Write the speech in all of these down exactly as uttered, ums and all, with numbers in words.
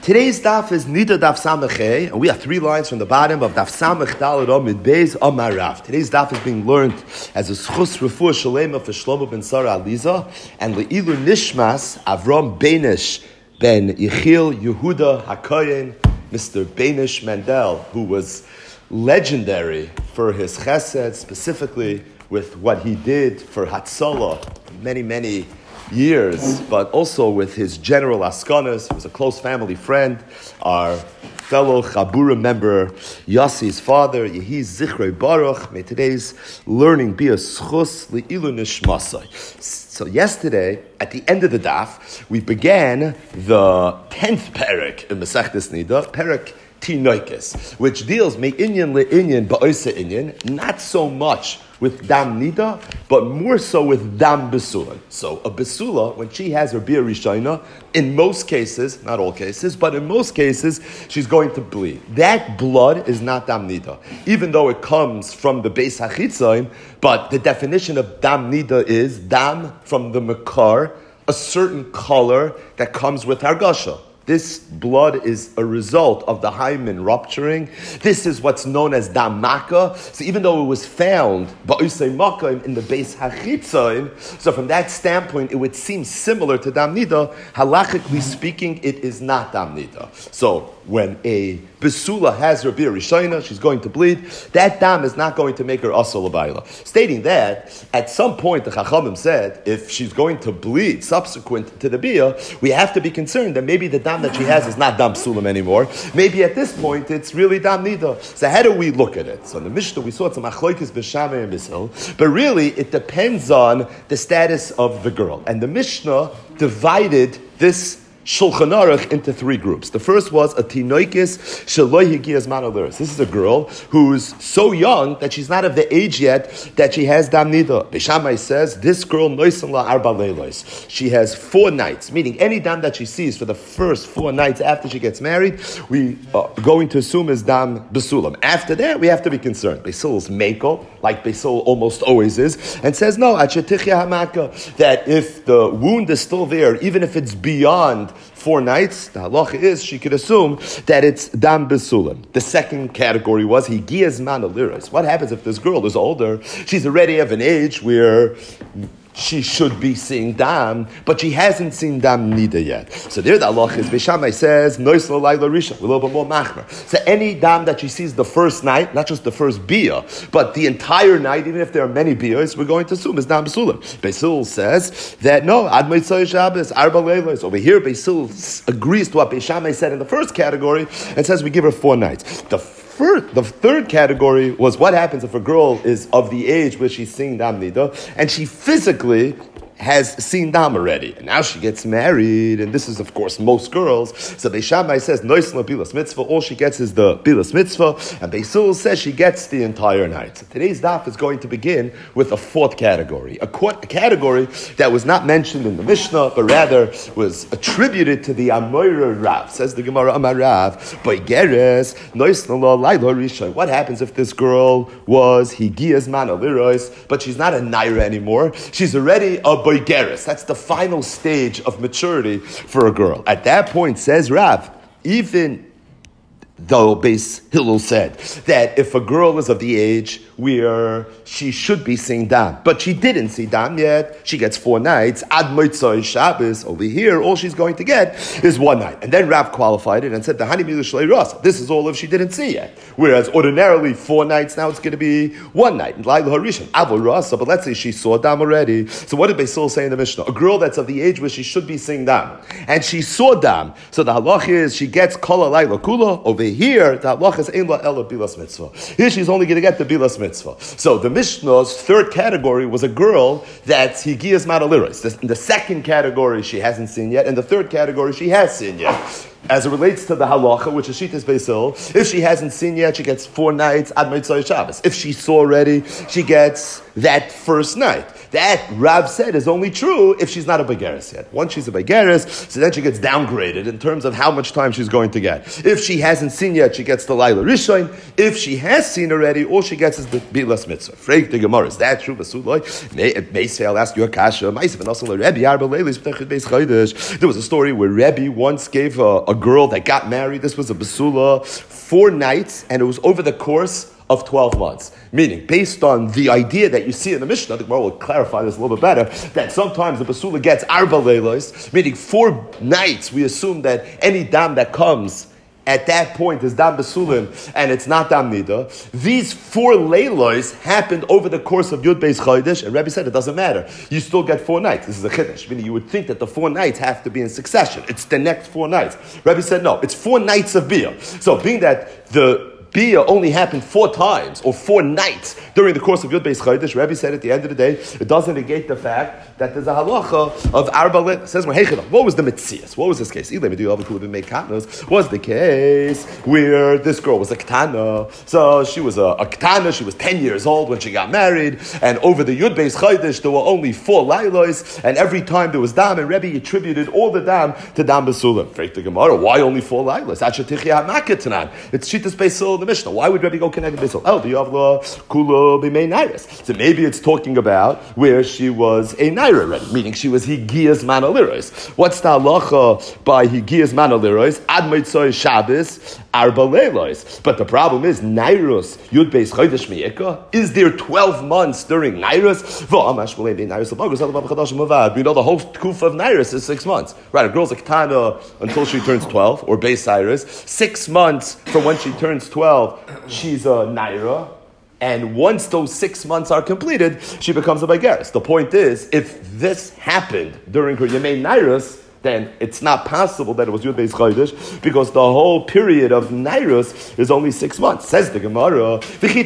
Today's daf is Nida Daf Samachay, and we have three lines from the bottom of Daf Samach Daled Amid Beis Amarav. Today's daf is being learned as a schus refuah shalema for Shlomo ben Sarah Aliza and Leilu Nishmas Avram Beinish ben Yechiel Yehuda Hakoyen, Mister Beinish Mendel, who was legendary for his chesed, specifically with what he did for Hatzalah many, many years, but also with his general askanas. He was a close family friend. Our fellow Chabura member, Yassi's father, Yehi Zichrei Baruch. May today's learning be a schus leilu nishmasai. So yesterday, at the end of the daf, we began the tenth perek in Masechtas Nida, perek Tinoikis, which deals me inyan le inyan ba'osa inyan, not so much with dam nida, but more so with dam besula. So a besula, when she has her bia rishayna, in most cases, not all cases, but in most cases, she's going to bleed. That blood is not dam nida, even though it comes from the beis hachitzayin. But the definition of dam nida is dam from the makar, a certain color that comes with hargasha. This blood is a result of the hymen rupturing. This is what's known as damaka. So even though it was found ba'usei makayim in the beis hachitzayin, so from that standpoint, it would seem similar to dam nida. Halachically speaking, it is not dam nida. So when a besula has her bir rishayna, she's going to bleed. That dam is not going to make her asal l'bayla. Stating that, at some point the Chachamim said, if she's going to bleed subsequent to the bia, we have to be concerned that maybe the dam that she has is not dam sulam anymore. Maybe at this point it's really dam nida. So how do we look at it? So in the Mishnah we saw it's a machlokes b'shamei and b'shil, but really it depends on the status of the girl. And the Mishnah divided this Shulchan Aruch into three groups. The first was a tinoikis sheloi higiyas manaliris. This is a girl who's so young that she's not of the age yet that she has dam nida. Beis Shammai says this girl noisan la arba leilos. She has four nights, meaning any dam that she sees for the first four nights after she gets married, we are going to assume is dam besulam. After that, we have to be concerned. Besul's meko, like Besul almost always is, and says no, achetichya hamaka, that if the wound is still there, even if it's beyond four nights, the halacha is she could assume that it's dam besulim. The second category was higiyas manaliris. What happens if this girl is older? She's already of an age where she should be seeing dam, but she hasn't seen dam nida yet. So there the halacha is, Beis Shammai says, nois lo layla risha, a little bit more machmer. So any dam that she sees the first night, not just the first bia, but the entire night, even if there are many bias, we're going to assume is dam besulim. Beis says that no, ad motzei Shabbos, arba leilos. Over here, Beis agrees to what Beis Shammai said in the first category and says we give her four nights. The First, the third category was what happens if a girl is of the age where she's seeing dam nida and she physically has seen dam already, and now she gets married, and this is of course most girls. So Beis Shammai says nois la bilas mitzvah. All she gets is the bilas mitzvah, and Beis says she gets the entire night. So today's daf is going to begin with a fourth category, a, co- a category that was not mentioned in the Mishnah, but rather was attributed to the Amoira Rav. Says the Gemara Amar Rav, Boigeres nois la layla risha. What happens if this girl was higiyas manaliros, but she's not a naira anymore? She's already a boigeres. That's the final stage of maturity for a girl. At that point, says Rav, even though Beis Hillel said that if a girl is of the age where she should be seeing dam, but she didn't see dam yet, she gets four nights. Ad motzei Shabbos, over here, all she's going to get is one night. And then Rav qualified it and said, "The hani milu shlei ras." This is all if she didn't see yet. Whereas ordinarily four nights, now it's going to be one night. Laila harishon avol rasa. But let's say she saw dam already. So what did Beis say in the Mishnah? A girl that's of the age where she should be seeing dam, and she saw dam. So the halach is she gets kol laila kula. Over here, the halach is ein la ela bilas mitzvah. Here she's only going to get the bilas mitzvah. So the Mishnah's third category was a girl that's higiyas mataliris. The, the second category she hasn't seen yet, and the third category she has seen yet. As it relates to the halacha, which is Shitas Beis Hillel, if she hasn't seen yet, she gets four nights ad motzei Shabbos. If she saw already, she gets that first night. That Rav said is only true if she's not a Begeris yet. Once she's a Begeris, so then she gets downgraded in terms of how much time she's going to get. If she hasn't seen yet, she gets the Laila Rishon. If she has seen already, all she gets is the Bilas Mitzvah. Freik the Gemara, is that true? May say, I'll ask you a kasha. There was a story where Rebbe once gave a, a girl that got married, this was a Basula, four nights, and it was over the course of twelve months. Meaning, based on the idea that you see in the Mishnah, the Gemara will clarify this a little bit better, that sometimes the Basula gets arba leilos, meaning four nights, we assume that any dam that comes at that point is dam basulim, and it's not dam nida. These four leilos happened over the course of Yud Beis Chodesh, and Rebbe said it doesn't matter. You still get four nights. This is a chiddush, meaning you would think that the four nights have to be in succession. It's the next four nights. Rebbe said no, it's four nights of bia. So being that the Bia only happened four times or four nights during the course of Yud Beis Chodesh, Rebbe said at the end of the day, it doesn't negate the fact that there's a halacha of arba le. Says what was the mitzias? What was this case? Was the case where this girl was a ketana, so she was a, a ketana. She was ten years old when she got married, and over the Yud Beis Chodesh there were only four lailos, and every time there was dam, and Rebbe attributed all the dam to dam basulim. Freik the Gemara, why only four lailos? It's shitas Beis the Mishnah. Why would Rebbe go connect with Bissel? Oh, the Yavla Kula B'mei Nairis. So maybe it's talking about where she was a Naira already, meaning she was Higias Manaliros. What's the halacha by Higias Manaliros? Ad Motzei Shabbos Arba Leilos. But the problem is Nairos Yud Beis Chodesh Me'ika. Is there twelve months during Nairos? We know the whole kufa of Nairos is six months. Right, a girl's a ketana until she turns twelve, or Beis Cyrus. Six months from when she turns twelve, she's a naira, and once those six months are completed, she becomes a Begeris. The point is, if this happened during her Yemei Nairos, then it's not possible that it was Yud Beis Chodesh, because the whole period of Nairos is only six months. Says the Gemara,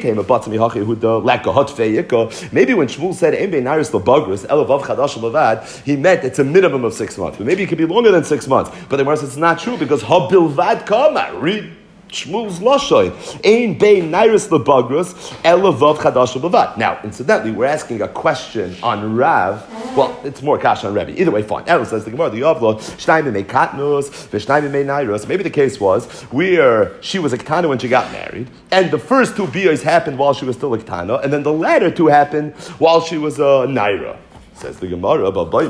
maybe when Shmuel said Ein bein Nairos lebagros elavav chadash levad, he meant it's a minimum of six months. But maybe it could be longer than six months. But the Gemara says it's not true, because habilvad kama, read Shmuel's Lashon, Ein bein Nairos lebagros elavav chadash levad. Now, incidentally, we're asking a question on Rav. Well, it's more kasha on Rebbe. Either way, fine. Aaron says the Gemara, the Yavlo, Shnai b'mei katnos, v'shnai b'mei Nairos. Maybe the case was where she was a ketana when she got married, and the first two biyos happened while she was still a ketana, and then the latter two happened while she was a naira. Says the Gemara,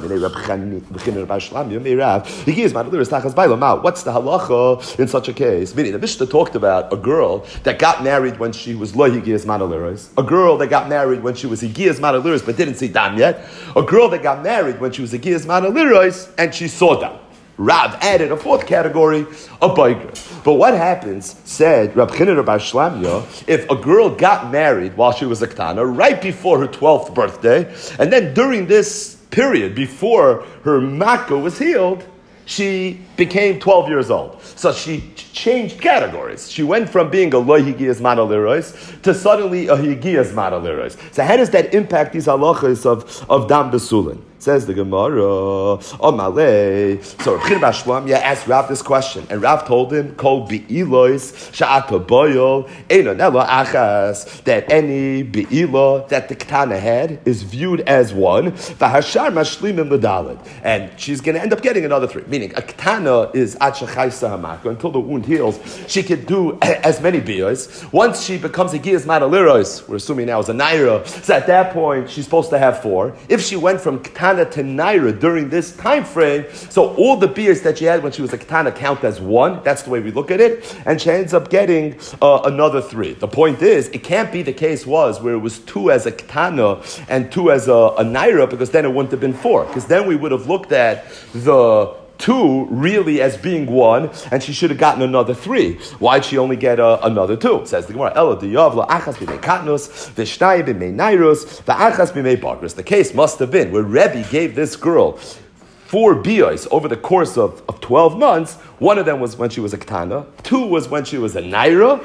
what's the halacha in such a case? Meaning, the Mishnah talked about a girl that got married when she was lo higiyas manaliros, a girl that got married when she was higiyas manaliros but didn't see dam yet, a girl that got married when she was higiyas manaliros and she saw dam. Rav added a fourth category, a biker. But what happens, said Rab Chinner Bar Shlamya, if a girl got married while she was a ketana, right before her twelfth birthday, and then during this period, before her makkah was healed, she became twelve years old. So she changed categories. She went from being a lo higiyas manaliros to suddenly a higiyas manaliros. So how does that impact these halachas of, of dam besulin? Says the Gemara, oh malay. So Reb Chir Bar Shlamya asked Rav this question, and Rav told him, "Kol be'ilos sha'ata boyol eino nela achas." That any be'ila that the ketana had is viewed as one. V'hashar mashlimim l'daled, and she's going to end up getting another three. Meaning, a ketana is ad shechaysa hamaka, until the wound heals. She could do as many biyos. Once she becomes a giyas manaliros, we're assuming now is a naira. So at that point, she's supposed to have four. If she went from ketana to naira during this time frame, so all the beers that she had when she was a ketana count as one. That's the way we look at it, and she ends up getting uh, another three. The point is, it can't be the case was where it was two as a ketana and two as a, a naira, because then it wouldn't have been four. Because then we would have looked at the two really as being one, and she should have gotten another three. Why'd she only get uh, another two? Says the Gemara, Ela diyav la'achas b'mei katnos, v'shnai b'mei nairos, v'achas b'mei bagros. The case must have been where Rebbe gave this girl four biyos over the course of, of twelve months. One of them was when she was a ketana, two was when she was a naira,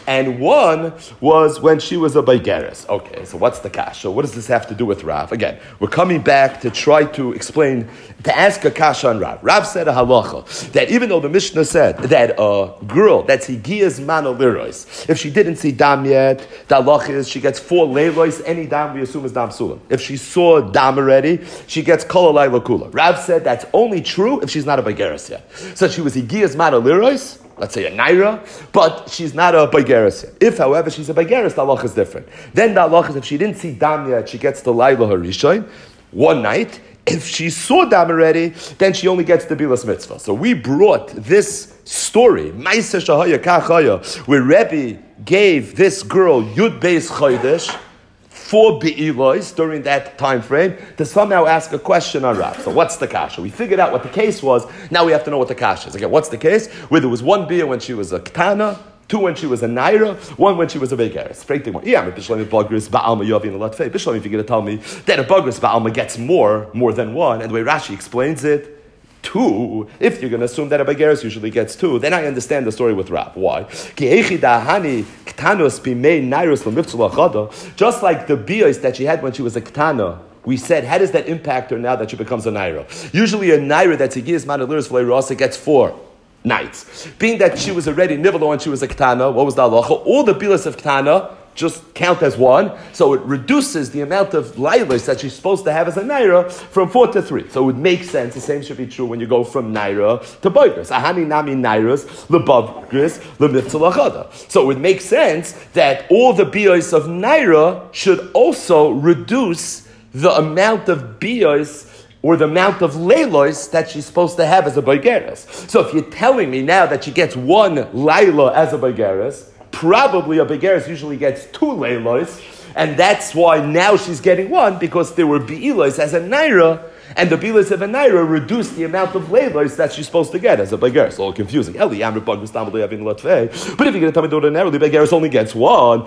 and one was when she was a Baigeres. Okay, so what's the kasha? What does this have to do with Rav? Again, we're coming back to try to explain, to ask a kasha on Rav. Rav said a halacha, that even though the Mishnah said that a girl that's higiyas mana lirois, if she didn't see dam yet, the halacha is she gets four leilois, any dam we assume is dam sulam. If she saw dam already, she gets kol alayla kula. Rav said that's only true if she's not a Baigeres yet. So she was higiyas mana lirois, let's say a naira, but she's not a Baigeres yet. If, however, she's a Baigeres, the halacha is different. Then the halacha is if she didn't see dam yet, she gets the laila harishayin, one night. If she saw dam already, then she only gets the bilas mitzvah. So we brought this story, Ma'aseh Shahaya Kachaya, where Rebbe gave this girl Yud Beis Chodesh four be'ilois during that time frame to somehow ask a question on Rav. So what's the kasha? We figured out what the case was. Now we have to know what the kasha is. Again, what's the case? Where there was one beer when she was a ketana, two when she was a naira, one when she was a Baigeres. Yeah, I'm a Bishlam Bagris Ba'alma Yavin Latfei. Bishlam, if you're going to tell me that a Bagris Ba'alma gets more, more than one, and the way Rashi explains it, two, if you're going to assume that a Baigeres usually gets two, then I understand the story with Rav. Why? Just like the bios that she had when she was a ketana, we said, how does that impact her now that she becomes a naira? Usually a naira that's a giyas manaliris v'leirasa gets four nights. Being that she was already nivelo when she was a ketana, what was the halacha? All the bilas of ketana just count as one, so it reduces the amount of lailas that she's supposed to have as a naira from four to three. So it would make sense. The same should be true when you go from naira to boigris. Ahani nami nairas lebavgris lemitzalachada. So it would make sense that all the bios of naira should also reduce the amount of bios or the amount of leilos that she's supposed to have as a Baigeres. So if you're telling me now that she gets one laila as a Baigeres, probably a Baigeres usually gets two leilos, and that's why now she's getting one, because there were bi'ilos as a naira, and the bi'ilos of a naira reduced the amount of leilos that she's supposed to get as a Baigeres. It's all confusing. But if you're going to tell me that ordinarily Baigeres only gets one,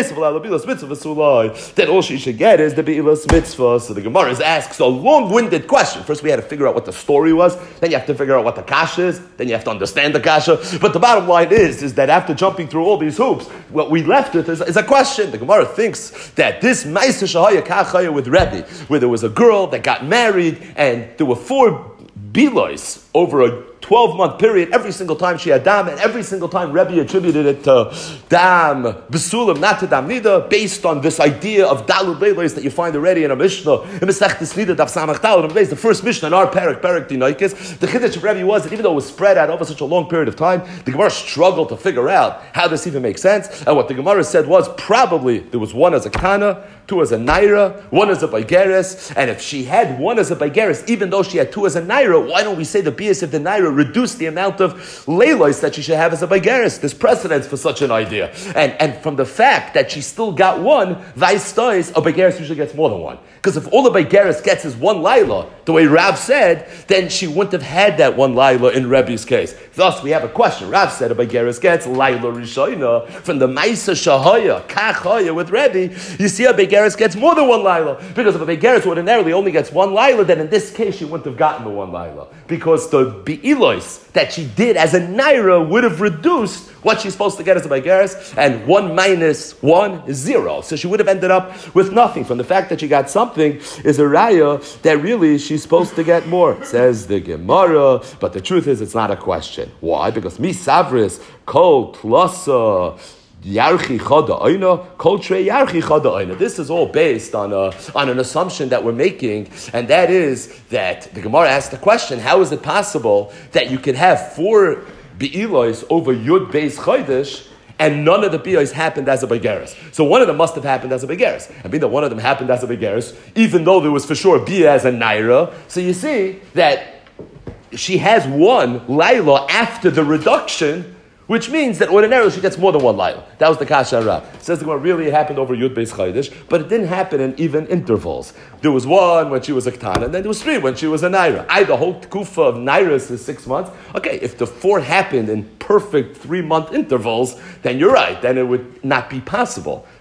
then all she should get is the bi'ilos mitzvah. So the Gemara asks a long-winded question. First we had to figure out what the story was, then you have to figure out what the kasha is, then you have to understand the kasha. But the bottom line is, is that after jumping through all these hoops, what we left with is, is a question. The Gemara thinks that this Ma'aseh Shahaya Kachaya with Rebbe, where there was a girl that got married, and there were four bilois over a twelve-month period, every single time she had dam, and every single time Rebbe attributed it to dam besulam, not to dam nida, based on this idea of dalud leilos that you find already in a Mishnah, in Masechtas Nida, daf samach dalud, the first Mishnah in our parak, parak dinaikis. The chiddush of Rebbe was that even though it was spread out over such a long period of time, the Gemara struggled to figure out how this even makes sense, and what the Gemara said was probably there was one as a kana, two as a naira, one as a Baigeres, and if she had one as a Baigeres, even though she had two as a naira, why don't we say the bias of the naira reduce the amount of leilos that she should have as a Baigeres? There's precedence for such an idea. And and from the fact that she still got one, vice stois, a Baigeres usually gets more than one. Because if all the Baigeres gets is one laila, the way Rav said, then she wouldn't have had that one laila in Rebbe's case. Thus, we have a question. Rav said a Baigeres gets laila rishoina from the Ma'aseh Shahaya, Kachaya with Rebbe. You see a Baigeres gets more than one laila. Because if a Baigeres ordinarily only gets one laila, then in this case she wouldn't have gotten the one laila. Because the bi'ilos that she did as a naira would have reduced what she's supposed to get as a Baigeres, and one minus one is zero. So she would have ended up with nothing. From the fact that she got something is a raya that really she's supposed to get more. Says the Gemara, but the truth is it's not a question. Why? Because mi savris kol tlasa Yarchi chada oina, kol trei yarchi chada oina. This is all based on a, on an assumption that we're making, and that is that the Gemara asked the question: how is it possible that you can have four be'ilos over Yud Beis Chodesh, and none of the bios happened as a Baigeres? So one of them must have happened as a Baigeres. I mean that one of them happened as a Baigeres, even though there was for sure bia as a naira. So you see that she has one laila after the reduction, which means that ordinarily she gets more than one laila. That was the kasha Rav. It says the Gemara really it happened over Yud Beis Chodesh, but it didn't happen in even intervals. There was one when she was a ketana, and then there was three when she was a naira. I, the whole kufa of nairas is six months. Okay, if the four happened in perfect three-month intervals, then you're right. Then it would not be possible.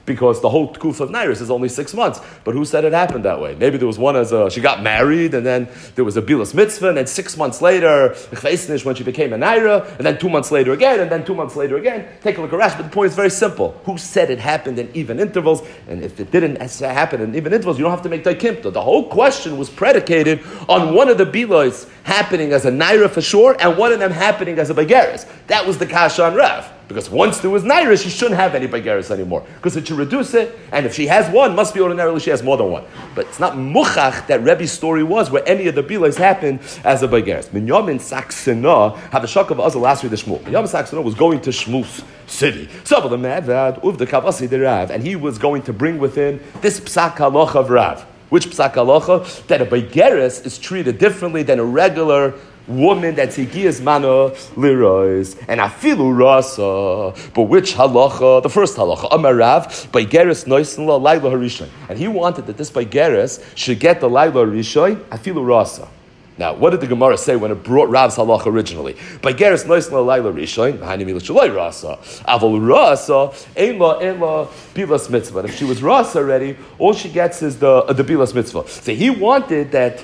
because the whole Tkuf of Nairis is only six months. But who said it happened that way? Maybe there was one as a, she got married, and then there was a Bilas Mitzvah, and then six months later, when she became a Naira, and then two months later again, and then two months later again. Take a look at Rashi, but the point is very simple. Who said it happened in even intervals? And if it didn't happen in even intervals, you don't have to make Taikimta. The whole question was predicated on one of the Bilas happening as a Naira for sure, and one of them happening as a Bageris. That was the Kasha on Rav. Because once there was Naira, she shouldn't have any Bageris anymore. Because it should reduce it, and if she has one, must be ordinarily she has more than one. But it's not Muchach that Rebbe's story was, where any of the Bilas happened as a Bageris. Minyamin Saksena had the shock of Azal last week the Shmuel. Minyamin Saksena was going to Shmuel's city. So the Mavad, Uv the Kavasi de Rav, and he was going to bring with him this Psak Halacha of Rav. Which Psak Halacha? That a Bageris is treated differently than a regular woman that's higiyas mana lirois and afilu rasa. But which halacha? The first halacha. Amarav Bageris noisin la laila harishon, and he wanted that this Bageris should get the laila harishon afilu rasa. Now, what did the Gemara say when it brought Rav's halacha originally? Bageris noisin la laila harishon hani mila shaloi rasa aval rasa ein la ein la bilas mitzvah. And if she was rasa already, all she gets is the uh, the bilas mitzvah. So he wanted that.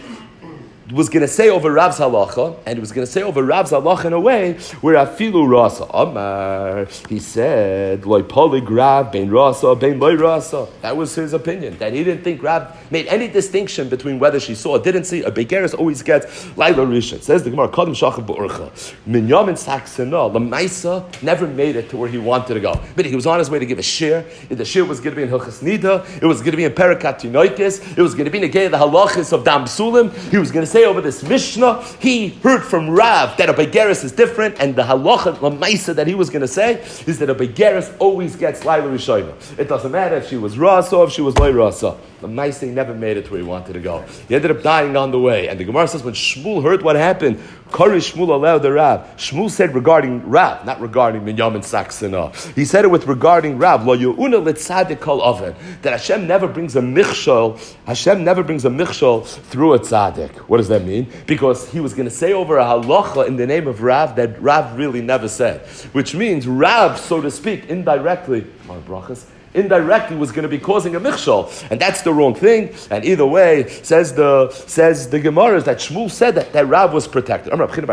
Was going to say over Rav's halacha, and he was going to say over Rav's halacha in a way where afilu rasa Amar, he said loy polig Rav bein rasa bein loy rasa. That was his opinion, that he didn't think Rav made any distinction between whether she saw or didn't see. A Bageris always gets laila rishon. Says the Gemara Kadam Shachav B'Urcha Minyamin Saksena Lamaisa never made it to where he wanted to go. But he was on his way to give a shir. The shir was going to be in Hilchas Nida. It was going to be in Perikat Tinoikis. It was going to be in the halachis of Dam Sulim. He was going to say over this Mishnah, he heard from Rav that a Bageris is different, and the halacha l'maisa that he was going to say is that a Bageris always gets laila rishayna. It doesn't matter if she was rasa or if she was loy rasa. The Maisei never made it to where he wanted to go. He ended up dying on the way. And the Gemara says when Shmuel heard what happened, Kari Shmuel allowed the Rav. Shmuel said regarding Rav, not regarding Minyamin Saksena. He said it with regarding Rav. Lo yu'una l'tzadik kol oven. That Hashem never brings a michshol. Hashem never brings a michshol through a tzaddik. What does that mean? Because he was going to say over a halacha in the name of Rav that Rav really never said. Which means Rav, so to speak, indirectly, my brachas, indirectly was going to be causing a michshol, and that's the wrong thing. And either way, says the says the Gemara, is that Shmuel said that, that Rav was protected. So we mentioned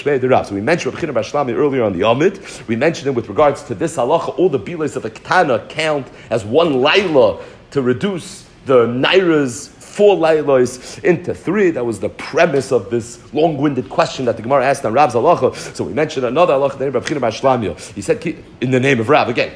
Rav China bar Shlami earlier on the Amid. We mentioned him with regards to this halacha. All the bilas of the Ketana count as one laila to reduce the naira's four lailos into three. That was the premise of this long-winded question that the Gemara asked on Rav's halacha. So we mentioned another halacha, the name of Rav China bar Shlami. He said, in the name of Rav, again,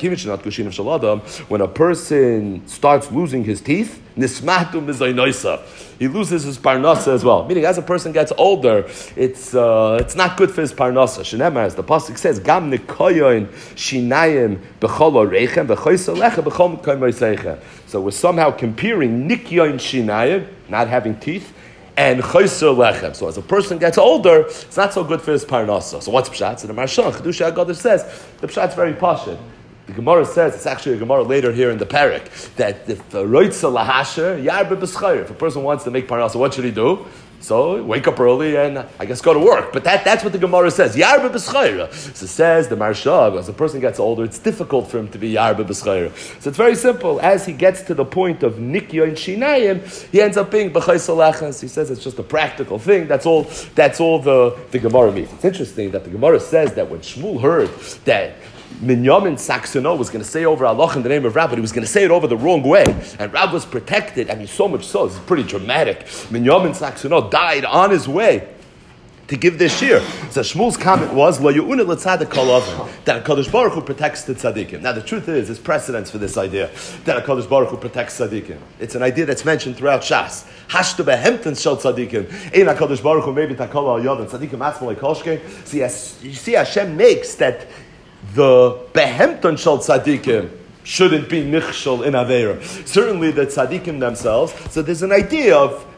when a person starts losing his teeth, nismatu mizaynoisa, he loses his parnasa as well. Meaning, as a person gets older, it's uh, it's not good for his parnasa. Shenemar, as the pasuk says, gam nikoyon shinayim b'chol orechem b'choysa lechem b'chol mikoymoisechem. So we're somehow comparing nikyon shinayim, not having teeth, and choysa lechem. So as a person gets older, it's not so good for his parnasa. So what's pshat? So the Marshan Chedusha Haggadah says the pshat's very pashut. The Gemara says, it's actually a Gemara later here in the Parak, that if a roitza lahasher, yarbe b'schayr, if a person wants to make parnasa, what should he do? So wake up early and I guess go to work. But that, that's what the Gemara says. Yarbe b'schayr. So it says the Marshav, as a person gets older, it's difficult for him to be yarbe b'schayr. So it's very simple. As he gets to the point of nikyo and shinayim, he ends up being b'chaysa lachas. He says it's just a practical thing. That's all. That's all the, the Gemara means. It's interesting that the Gemara says that when Shmuel heard that Minyamin Sakseno was going to say over Allah in the name of Rav, but he was going to say it over the wrong way. And Rav was protected. I mean, so much so, it's pretty dramatic. Minyamin Sakseno died on his way to give this shir. So Shmuel's comment was, Lo yu'una l'tzadik kol oven, that HaKadosh Baruch Hu protects the tzaddikim. Now the truth is, there's precedence for this idea, that HaKadosh Baruch Hu protects tzaddikim. It's an idea that's mentioned throughout Shas. Hashtu behemten shel tzaddikim. Ein HaKadosh Baruch Hu maybe takol al yodin, tzaddikim atzmo lekolshke. See, you see Hashem makes that the behemton shel tzaddikim shouldn't be nichshol in Aveira. Certainly the tzaddikim themselves. So there's an idea of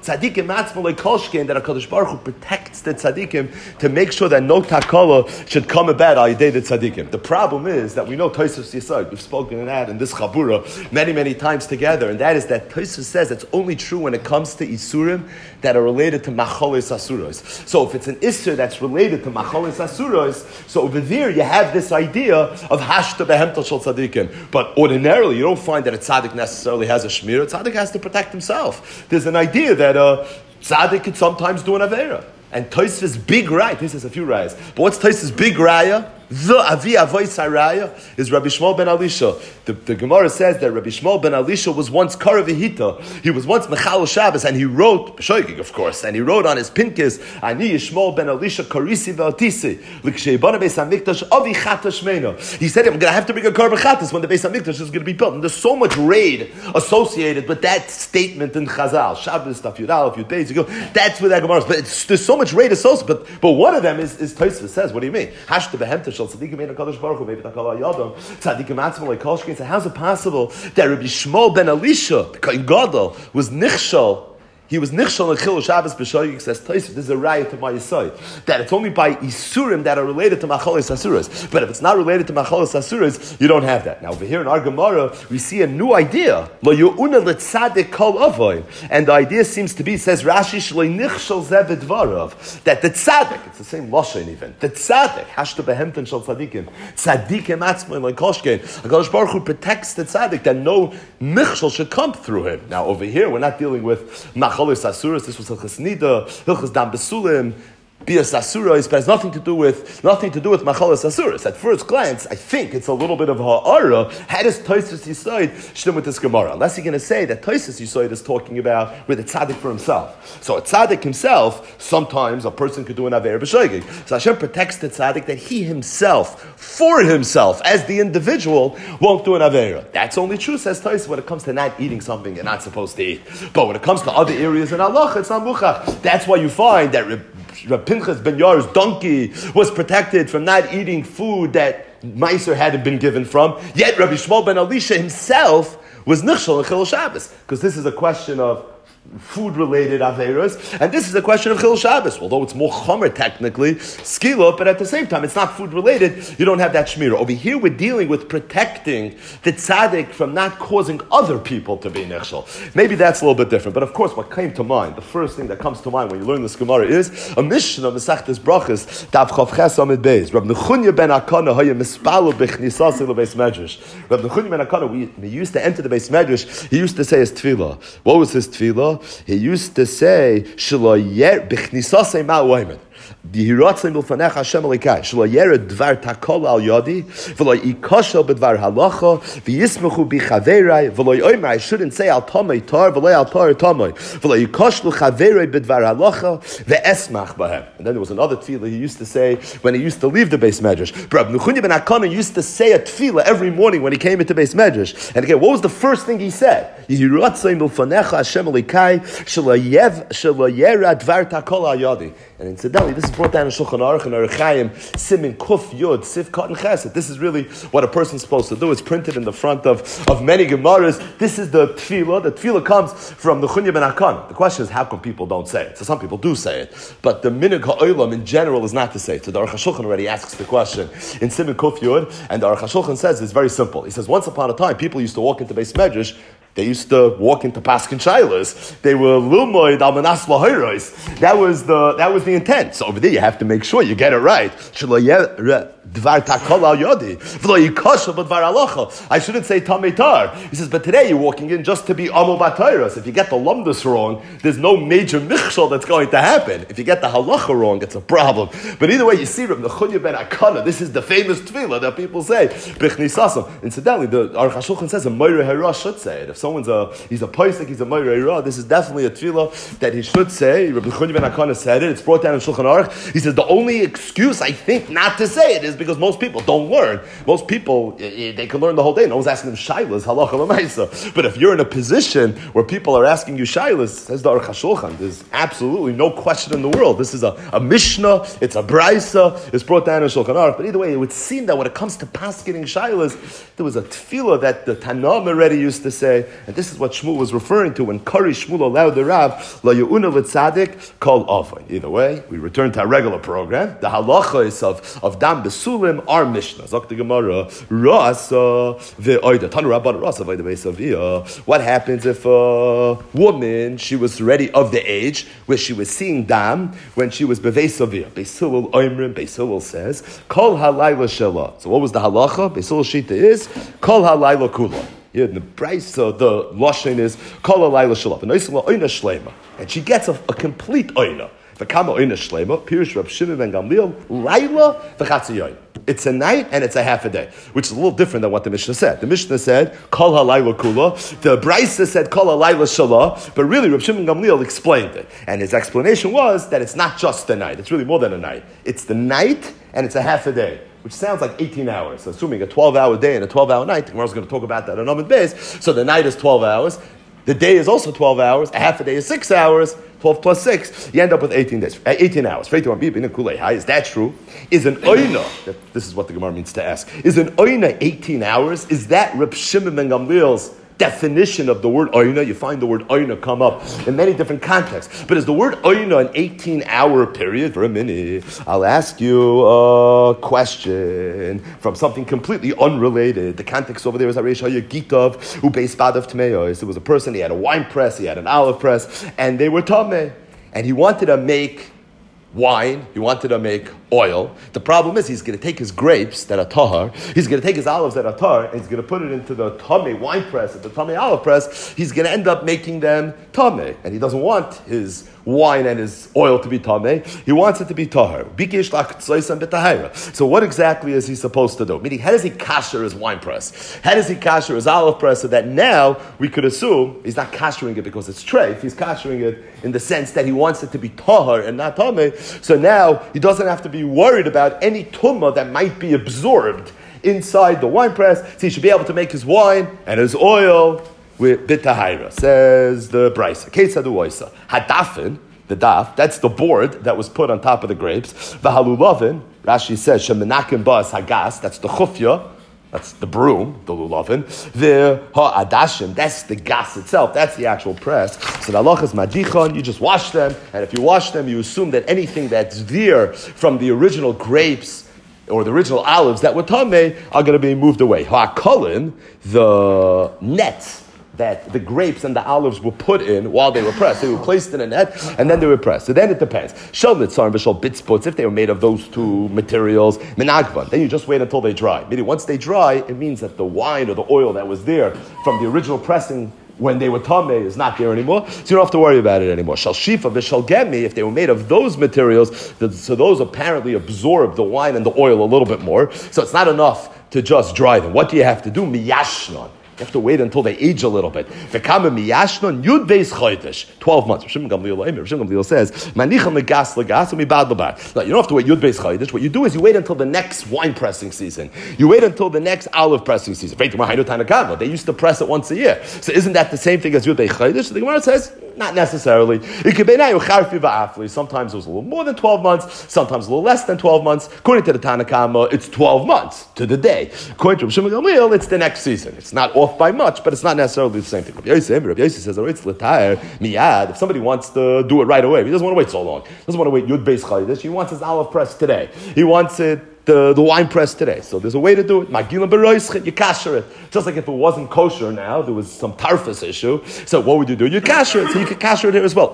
tzadikim atzmo lekolshkein, that HaKadosh Baruch Hu protects the tzadikim to make sure that no takala should come about al yedei the tzadikim. The problem is that we know Tosfos Yesod, we've spoken in that in this Chabura many, many times together, and that is that Tosfos says it's only true when it comes to Isurim that are related to Macholes Asuros. So if it's an Isur that's related to Macholes Asuros, so over there you have this idea of Hashta Behemta Shel Tzadikim. But ordinarily you don't find that a tzaddik necessarily has a shmir. A tzaddik has to protect himself. There's an idea that a tzaddik could sometimes do an avera. And Tosfos' big raya, this is a few rayas, but what's Tosfos' big raya? The Avi Avoy Saraya is Rabbi Shmuel ben Elisha. The, the Gemara says that Rabbi Shmuel ben Elisha was once Karavihita. He was once Mechal Shabbos, and he wrote, B'shoigig, of course, and he wrote on his pinkis, Ani Yishmuel ben Elisha Karisi Ve'otisi, L'kshei Bana Beis HaMikdash Avi Chata Shmeina. He said, I'm going to have to bring a Karban Chatas when the Beis HaMikdash is going to be built. And there's so much raid associated with that statement in Chazal. Shabbos, Daf Yud Aleph, Yud Beis, you go, that's where that Gemara is. But it's, there's so much raid associated. But, but one of them is, is Tosfos says, what do you mean? Hashta Behemta Shel Tzadikim Ein HaKadosh Baruch Hu, maybe Takala Yadam, Tzadikim Atzmo Lekolshkein. So how's it possible that Rabbi Shmuel ben Elisha, the Kohen Gadol, was nichshal? He was nichshal in Chilul Shabbos b'shoyik. Says Tosfos, this is a raya to my yesod that it's only by isurim that are related to macholes asuras. But if it's not related to macholes asuras, you don't have that. Now over here in our Gemara, we see a new idea. Lo yu'una l'tzadik kol avoy, and the idea seems to be, says Rashi, shloi nichshal zeh b'dvarav, that the tzaddik, it's the same lashon even, the tzaddik hashta behemten shel tzadikim, tzadikim atzmo lekolshkein. HaKadosh Baruch Hu protects the tzaddik that no nichshal should come through him. Now over here, we're not dealing with macholes Asuras. This was Hilchas Nida, Hilchas Dam Besulim, Bias Asuras, but it has nothing to do with nothing to do with Macholes Asuras. At first glance, I think it's a little bit of ha'ara. How does Tosfos Yesod shtim with this Gemara? Unless you're going to say that Tosfos Yesod is talking about with a tzaddik for himself. So a tzaddik himself, sometimes a person could do an aver b'shoigig. So Hashem protects the tzaddik that he himself, for himself, as the individual, won't do an avera. That's only true, says Tosfos, when it comes to not eating something you're not supposed to eat. But when it comes to other areas in Allah, it's not muchach. That's why you find that Reb Pinchas ben Yair's donkey was protected from not eating food that Meiser hadn't been given from. Yet Rabbi Shmuel ben Elisha himself was nichshal in Chilul Shabbos, because this is a question of food-related averos, and this is a question of Chilul Shabbos. Although it's more chomer technically, skila, but at the same time it's not food-related. You don't have that shmira. Over here, we're dealing with protecting the tzaddik from not causing other people to be nichshal. Maybe that's a little bit different. But of course, what came to mind, the first thing that comes to mind when you learn this Gemara is a mission of Masechtas Brachos, Daf Chav Ches Amid Beis. Rab Nechunya ben Akana haya mispalu b'chnisas le Beis Medrash. Rab Nechunya ben Akana, we, we used to enter the Beis Medrash. He used to say his tefillah. What was his tefillah? He used to say, "Shelo yer b'chnisasei ma'oimen." Dihiratzim l'fanecha Hashem Elokai. Shelo yered dvar takol al yadi, v'lo yikoshel b'dvar halacha, v'yismechu b'chaverai, v'lo yomer. I shouldn't say al tamei tar, v'lo al tar tamei, v'lo yikoshlu chaverai b'dvar halacha, v'esmach b'hem. And then there was another tefillah he used to say when he used to leave the Beis Medrash. Rab Nechunya ben Akana used to say a tefillah every morning when he came into Beis Medrash. And again, what was the first thing he said? Dihiratzim l'fanecha Hashem Elokai, shelo yev shelo yered dvar takol al yadi. And incidentally, this is brought down in Shulchan Aruch and Orach Chaim, Simin Kuf Yud, Sif Katan Chesed. This is really what a person's supposed to do. It's printed in the front of, of many Gemaras. This is the tefillah. The tefillah comes from the Chunya ben Akana. The question is, how come people don't say it? So some people do say it. But the Minig HaOlam in general is not to say it. So the Aruch HaShulchan already asks the question in Simin Kuf Yud, and the Aruch HaShulchan says it's very simple. He says, once upon a time, people used to walk into Beis Medrash. They used to walk into Paskin Shilas. They were Lumoid al Manas Lahiros. That was the that was the intent. So over there, you have to make sure you get it right. Dvar takol al yodi, v'lo yikosha b'dvar halacha. I shouldn't say tamei tar. He says, but today you're walking in just to be amol b'tayros. If you get the lumdus wrong, there's no major michshol that's going to happen. If you get the halacha wrong, it's a problem. But either way, you see, Reb Nechunya ben Akana, this is the famous tefillah that people say, b'chnisasam. Incidentally, the Aruch HaShulchan says a moirei hara should say it. If someone's a, he's a posek, he's a moirei hara, this is definitely a tefillah that he should say. Reb Nechunya ben Akana said it. It's brought down in Shulchan Aruch. He says, the only excuse, I think, not to say it is because most people don't learn. Most people, they can learn the whole day. No one's asking them shaylas, halacha l'maisa. But if you're in a position where people are asking you shaylas, says the Aruch HaShulchan, there's absolutely no question in the world. This is a, a mishnah, it's a brisa, it's brought down in Shulchan Aruch. But either way, it would seem that when it comes to paskening shaylas, there was a tefillah that the Tanam already used to say, and this is what Shmuel was referring to when Kari Shmuel allowed the Rav, La Ye'una L'Tzadik, Kol Avon. Either way, we return to our regular program. The halachas of, of Dam Besulim are Mishnah. Zok the Gemara, Rasa Ve'oida, Tanu Rabban Rasa Ve'oida Ve'saviyah. What happens if a woman, she was already of the age where she was seeing Dam when she was Be'vesaviyah? Beis Hillel Oimrim, Beis Hillel says, Kol halayla shela. So what was the halacha? Beis Hillel shita is Kol halayla kula. Here in the price, uh, the lashon is Kol halayla shela. And oisla oina shlema, and she gets a, a complete oina. V'kama oina shlema. Pirush Rab Shimon ben Gamliel layla v'chatziyoyin. It's a night and it's a half a day, which is a little different than what the Mishnah said. The Mishnah said, Kol halayla kula. The Brisa said, Kol halayla shala. But really, Reb Shimon Gamliel explained it. And his explanation was that it's not just the night. It's really more than a night. It's the night and it's a half a day, which sounds like eighteen hours. So assuming a twelve-hour day and a twelve-hour night, tomorrow's going to talk about that on Amud Beis. So the night is twelve hours. The day is also twelve hours. A half a day is six hours. twelve plus six, you end up with eighteen days, eighteen hours. Is that true? Is an oina, this is what the Gemara means to ask, is an oina eighteen hours? Is that Reb Shimon ben Gamliel's definition of the word oina? You find the word oina come up in many different contexts. But is the word oina an eighteen-hour period? For a minute, I'll ask you a question from something completely unrelated. The context over there is Aresh Hayagitav, who based Badav Tmeos. It was a person, he had a wine press, he had an olive press, and they were tameh. And he wanted to make wine, he wanted to make oil. The problem is he's going to take his grapes that are tahar, he's going to take his olives that are tahar, and he's going to put it into the tameh wine press, at the tameh olive press. He's going to end up making them tameh, and he doesn't want his wine and his oil to be tameh. He wants it to be tahar. So what exactly is he supposed to do? Meaning, how does he kasher his wine press? How does he kasher his olive press so that now we could assume he's not kashering it because it's treif, he's kashering it in the sense that he wants it to be tahar and not tameh. So now he doesn't have to be worried about any tumah that might be absorbed inside the wine press. So he should be able to make his wine and his oil with bitahira, says the Brisa. Ketzadu oisa. Hadafin, the daf, that's the board that was put on top of the grapes. Vahalulavin, Rashi says, shemenakim ba'as hagas, that's the chufya, that's the broom, the lulavin. The ha'adashim, that's the gas itself, that's the actual press. So the halach is madichon, you just wash them, and if you wash them, you assume that anything that's there from the original grapes or the original olives that were tameh are going to be moved away. Ha'akolin, the net that the grapes and the olives were put in while they were pressed. They were placed in a net, and then they were pressed. So then it depends. Shal nitzar and v'shal bitzputs, if they were made of those two materials, menagvan, then you just wait until they dry. Meaning once they dry, it means that the wine or the oil that was there from the original pressing when they were tameh is not there anymore, so you don't have to worry about it anymore. Shal shifa v'shal gemi, if they were made of those materials, so those apparently absorb the wine and the oil a little bit more, so it's not enough to just dry them. What do you have to do? Miyashnon. You have to wait until they age a little bit. V'kama miyashnon yud beis chodesh, twelve months. Rav Shimon Gamliel Rav Shimon Gamliel says, manicha megas legas umibad lebad. No, you don't have to wait yud beis chodesh. What you do is you wait until the next wine pressing season. You wait until the next olive pressing season. They used to press it once a year. So isn't that the same thing as yud beis chodesh? So the Gemara says, not necessarily. Sometimes it was a little more than twelve months. Sometimes a little less than twelve months. According to the Tanakama, it's twelve months to the day. According to Rav Shimon Gamliel, it's the next season. It's not off by much, but it's not necessarily the same thing. Rabbi Yosef, Rabbi Yosef says, it's l'tayr miyad. If somebody wants to do it right away, he doesn't want to wait so long. He doesn't want to wait yud beis chodesh. He wants his olive press today. He wants it The, the wine press today. So there's a way to do it. Magilim beroischit, you kasher it. Just like if it wasn't kosher now, there was some tarfus issue. So what would you do? You kasher it. So you can kasher it here as well.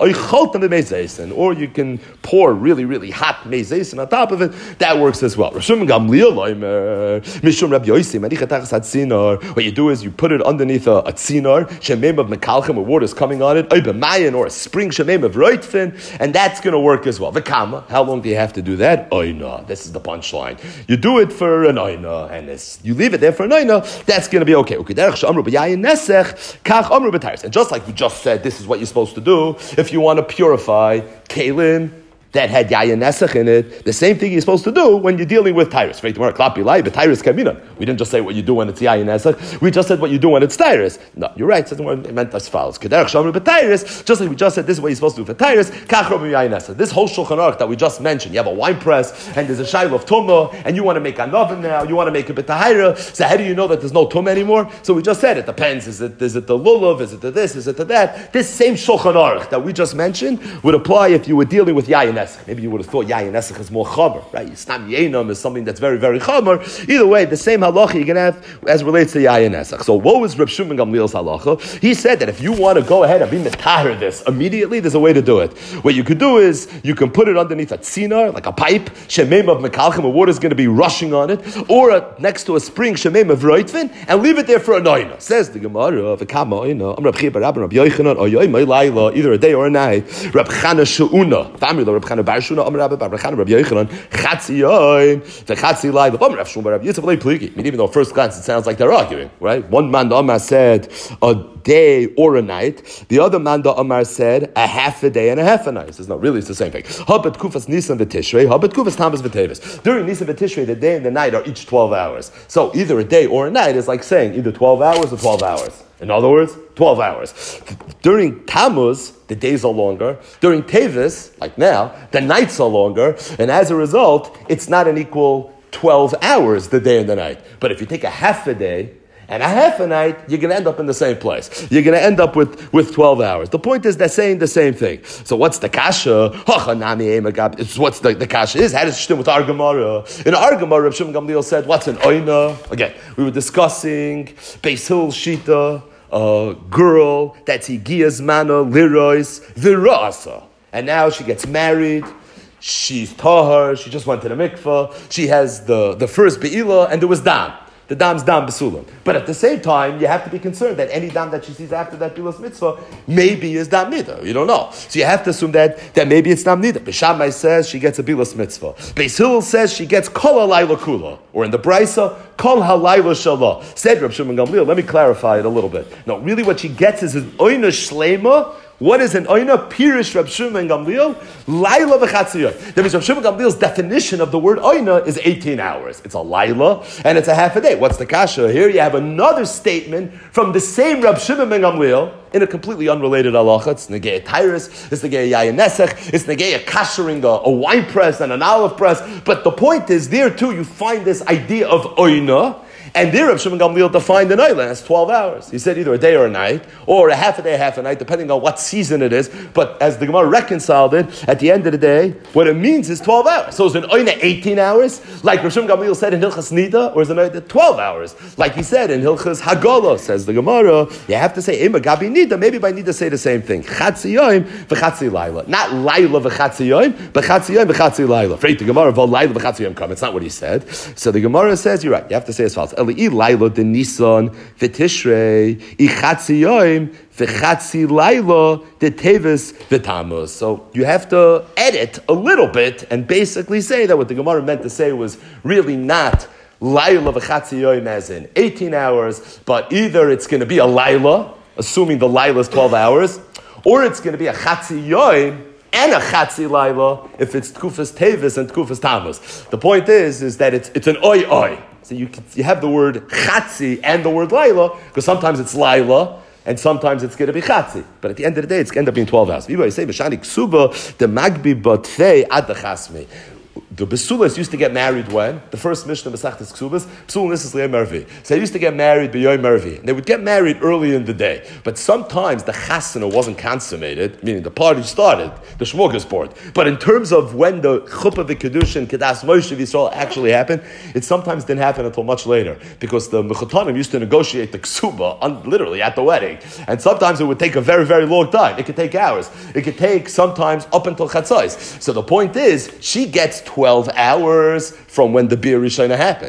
Or you can pour really, really hot meizeisen on top of it. That works as well. What you do is you put it underneath a, a tzinar, shemem of mekalchem, where water is coming on it, or a spring shemem of roitfin, and that's going to work as well. V'kama, how long do you have to do that? Oina. This is the punchline. You do it for an oina, and you leave it there for an oina, that's going to be okay. And just like we just said, this is what you're supposed to do if you want to purify kalim that had yayin nesach in it, the same thing you're supposed to do when you're dealing with tyrus. Right? But tyrus kamina. We didn't just say what you do when it's yayin nesach. We just said what you do when it's tyrus. No, you're right. It meant as follows. Kederach shamru b'tyrus. Just like we just said, this is what you're supposed to do for tyrus. Kachro b'yayin nesach. This whole shulchan aruch that we just mentioned. You have a wine press and there's a shayla of tumah, and you want to make an oven now. You want to make a b'tahira. So how do you know that there's no tumah anymore? So we just said it depends. Is it is it the lulav? Is it the this? Is it the that? This same shulchan aruch that we just mentioned would apply if you were dealing with yayin nesach. Maybe you would have thought yayin nesach is more chamer, right? Yistam yenam is something that's very, very chamer. Either way, the same halacha you're going to have as relates to yayin nesach. So what was Reb Shimon Gamliel's halacha? He said that if you want to go ahead and be metaher this immediately, there's a way to do it. What you could do is you can put it underneath a tzinar, like a pipe, shemem of mekalchem, where water's going to be rushing on it, or a, next to a spring, shemem of roitvin, and leave it there for a noina. Says the Gemara, v'kama oina, am Reb Chia bar Rabban, Reb Yochanan, oyoy may laila, either a day or a night. Reb Chana she'una, family Reb Chana bar Shuna, am Rabban, Reb Chana, Reb Yochanan, chatzi yoim, v'chatzi laila, am Reb Shmuel bar Reb Yitzchak lei pligi. I mean, even though at first glance it sounds like they're arguing, right? One man the Amar said a day or a night. The other man the Amar said a half a day and a half a night. He says no, really, it's the same thing. Habat kufas Nisan v'Tishrei, habat kufas Tammuz v'Teves. During Nisan v'Tishrei, the day and the night are each twelve hours. So either a day or a night is like saying either twelve hours or twelve hours. In other words, twelve hours. During Tammuz, the days are longer. During Teves, like now, the nights are longer. And as a result, it's not an equal twelve hours, the day and the night. But if you take a half a day and a half a night, you're going to end up in the same place. You're going to end up with, with twelve hours. The point is they're saying the same thing. So what's the kasha? It's what's the, the kasha is. How does it stem with our Gemara? In our Gemara, Reb Shimon Gamliel said, what's an oina? Again, we were discussing Beis Hillel Shita, a girl that's Higiyas Mana, Lirois, Virasa. And now she gets married. She's tahar. She just went to the mikveh. She has the, the first be'ilah, and there was dam. The dam's dam besulam. But at the same time, you have to be concerned that any dam that she sees after that bilas mitzvah maybe is dam nida. You don't know. So you have to assume that, that maybe it's dam nida. Beishamai says she gets a bilas mitzvah. Beis Hillel says she gets kol halayla kula. Or in the Brisa, kol halayla shalah. Said Reb Shimon Gamliel, let me clarify it a little bit. No, really what she gets is an oina shlema. What is an oina? Pirish Reb Shimon Gamliel, laila v'chatziyah. That means Reb Shimon Gamliel's definition of the word oina is eighteen hours. It's a laila and it's a half a day. What's the kasha? Here you have another statement from the same Reb Shimon ben Gamliel in a completely unrelated halacha. It's negei tyrus, it's negei yayin nesach, it's negei kashering a, a wine press and an olive press. But the point is, there too you find this idea of oina. And there, Reb Shimon Gamliel defined an island as twelve hours. He said either a day or a night, or a half a day, half a night, depending on what season it is. But as the Gemara reconciled it, at the end of the day, what it means is twelve hours. So is an oina eighteen hours, like Reb Shimon Gamliel said in Hilchas Nida, or is an oina twelve hours, like he said in Hilchas Hagala? Says the Gemara, you have to say Ema Gabi Nida. Maybe by Nida say the same thing. Chatzi Yoim v'chatzi Laila, not Laila v'chatzi Yoim, but Chatzi Yoim v'chatzi Laila. Afraid the Gemara v'Laila Laila v'chatzi Yoim come. It's not what he said. So the Gemara says you're right. You have to say as follows. Eli Laila de Nisan v'Tishrei ichatzi yoim v'chatzi Laila de Teves v'Tammuz. So you have to edit a little bit and basically say that what the Gemara meant to say was really not Laila v'chatzi yoim as in eighteen hours, but either it's going to be a Laila, assuming the Laila is twelve hours, or it's going to be a chatzi yoim and a chatzi laila if it's tkufas tevis and tkufas tammuz. The point is, is that it's it's an oi oi. So you can, you have the word chatzi and the word laila because sometimes it's laila and sometimes it's going to be chatzi. But at the end of the day, it's going to end up being twelve hours. People say b'shani ksuba the magbi batfei ad the chasmi. The Besulas used to get married when? The first Mishnah Masechtas Ksubas, Besul Nisas Le'ay Mervi. So they used to get married B'yoy Mervi. And they would get married early in the day. But sometimes the chasana wasn't consummated, meaning the party started, the smorgasbord. But in terms of when the Chuppah V'Kedushin, Kedas Moshe Yisrael actually happened, it sometimes didn't happen until much later. Because the Mechutanim used to negotiate the Ksuba, un- literally at the wedding. And sometimes it would take a very, very long time. It could take hours. It could take sometimes up until Chatzos. So the point is, she gets twelve hours from when the Bir Rishona happened.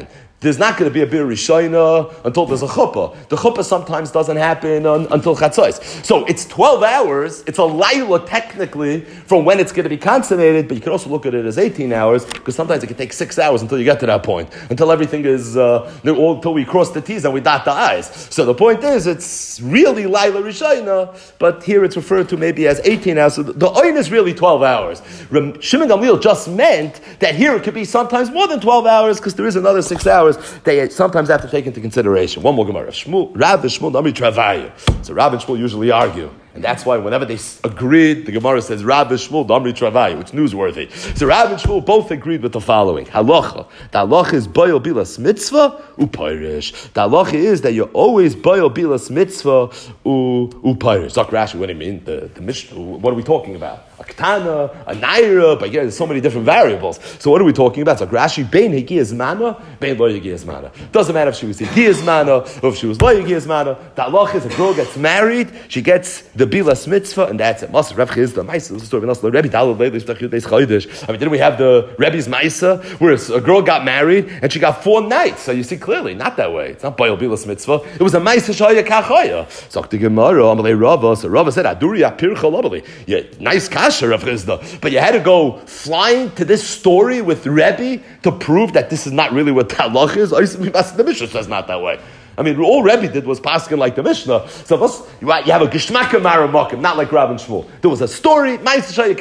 there's not going to be a Bir Rishayna until there's a chuppah. The chuppah sometimes doesn't happen un, until Chatzos. So it's twelve hours. It's a laila technically from when it's going to be consummated, but you can also look at it as eighteen hours because sometimes it can take six hours until you get to that point, until everything is, uh, all, until we cross the T's and we dot the I's. So the point is, it's really laila Rishayna, but here it's referred to maybe as eighteen hours. So the, the oin is really twelve hours. Rem, Shimon Gamliel just meant that here it could be sometimes more than twelve hours because there is another six hours they sometimes have to take into consideration. One more Gemara. Shmuel, Rav and Shmuel, Nami Travayu. So Rav and Shmuel usually argue. And that's why whenever they agreed, the Gemara says, Rav and Shmuel, Nami Travayu. It's newsworthy. So Rav and Shmuel both agreed with the following. Halacha. The halacha is Boyel Bilas Mitzvah, Upayrish. The halacha is that you're always Boyel Bilas Mitzvah, Upayrish. Zak Rashi, what do you mean? The, the Mishnah, what are we talking about? A Ketana, a Naira, but yeah, there's so many different variables. So what are we talking about? So Rashi, Bein Higiyaz Mana, Bein Lo Higiyaz Mana. Doesn't matter if she was Higiyaz Mana or if she was Lo Higiyaz Mana. The halacha is a girl gets married, she gets the Bilas Mitzvah, and that's it. Master Rav Chizda, Maisa, this is the story of Rebbe Dalad Leilich Tachiyudeis Chodesh. I mean, didn't we have the Rebbe's Maisa, where a girl got married and she got four nights? So you see clearly, not that way. It's not Bayal Bilas Mitzvah. It was a Maisa Shaya Kachoya. So the Gemara, Amalei Rava, so Rava said, Aduri Apir Chalabali. Yeah, nice kasha, Rav Chizda. But you had to go flying to this story with Rebbe to prove that this is not really what the halach is. The Mishnah says not that way. I mean, all Rebbe did was paskin like the Mishnah. So you have a geshmaka maramokim, not like Rav and Shmuel. There was a story, where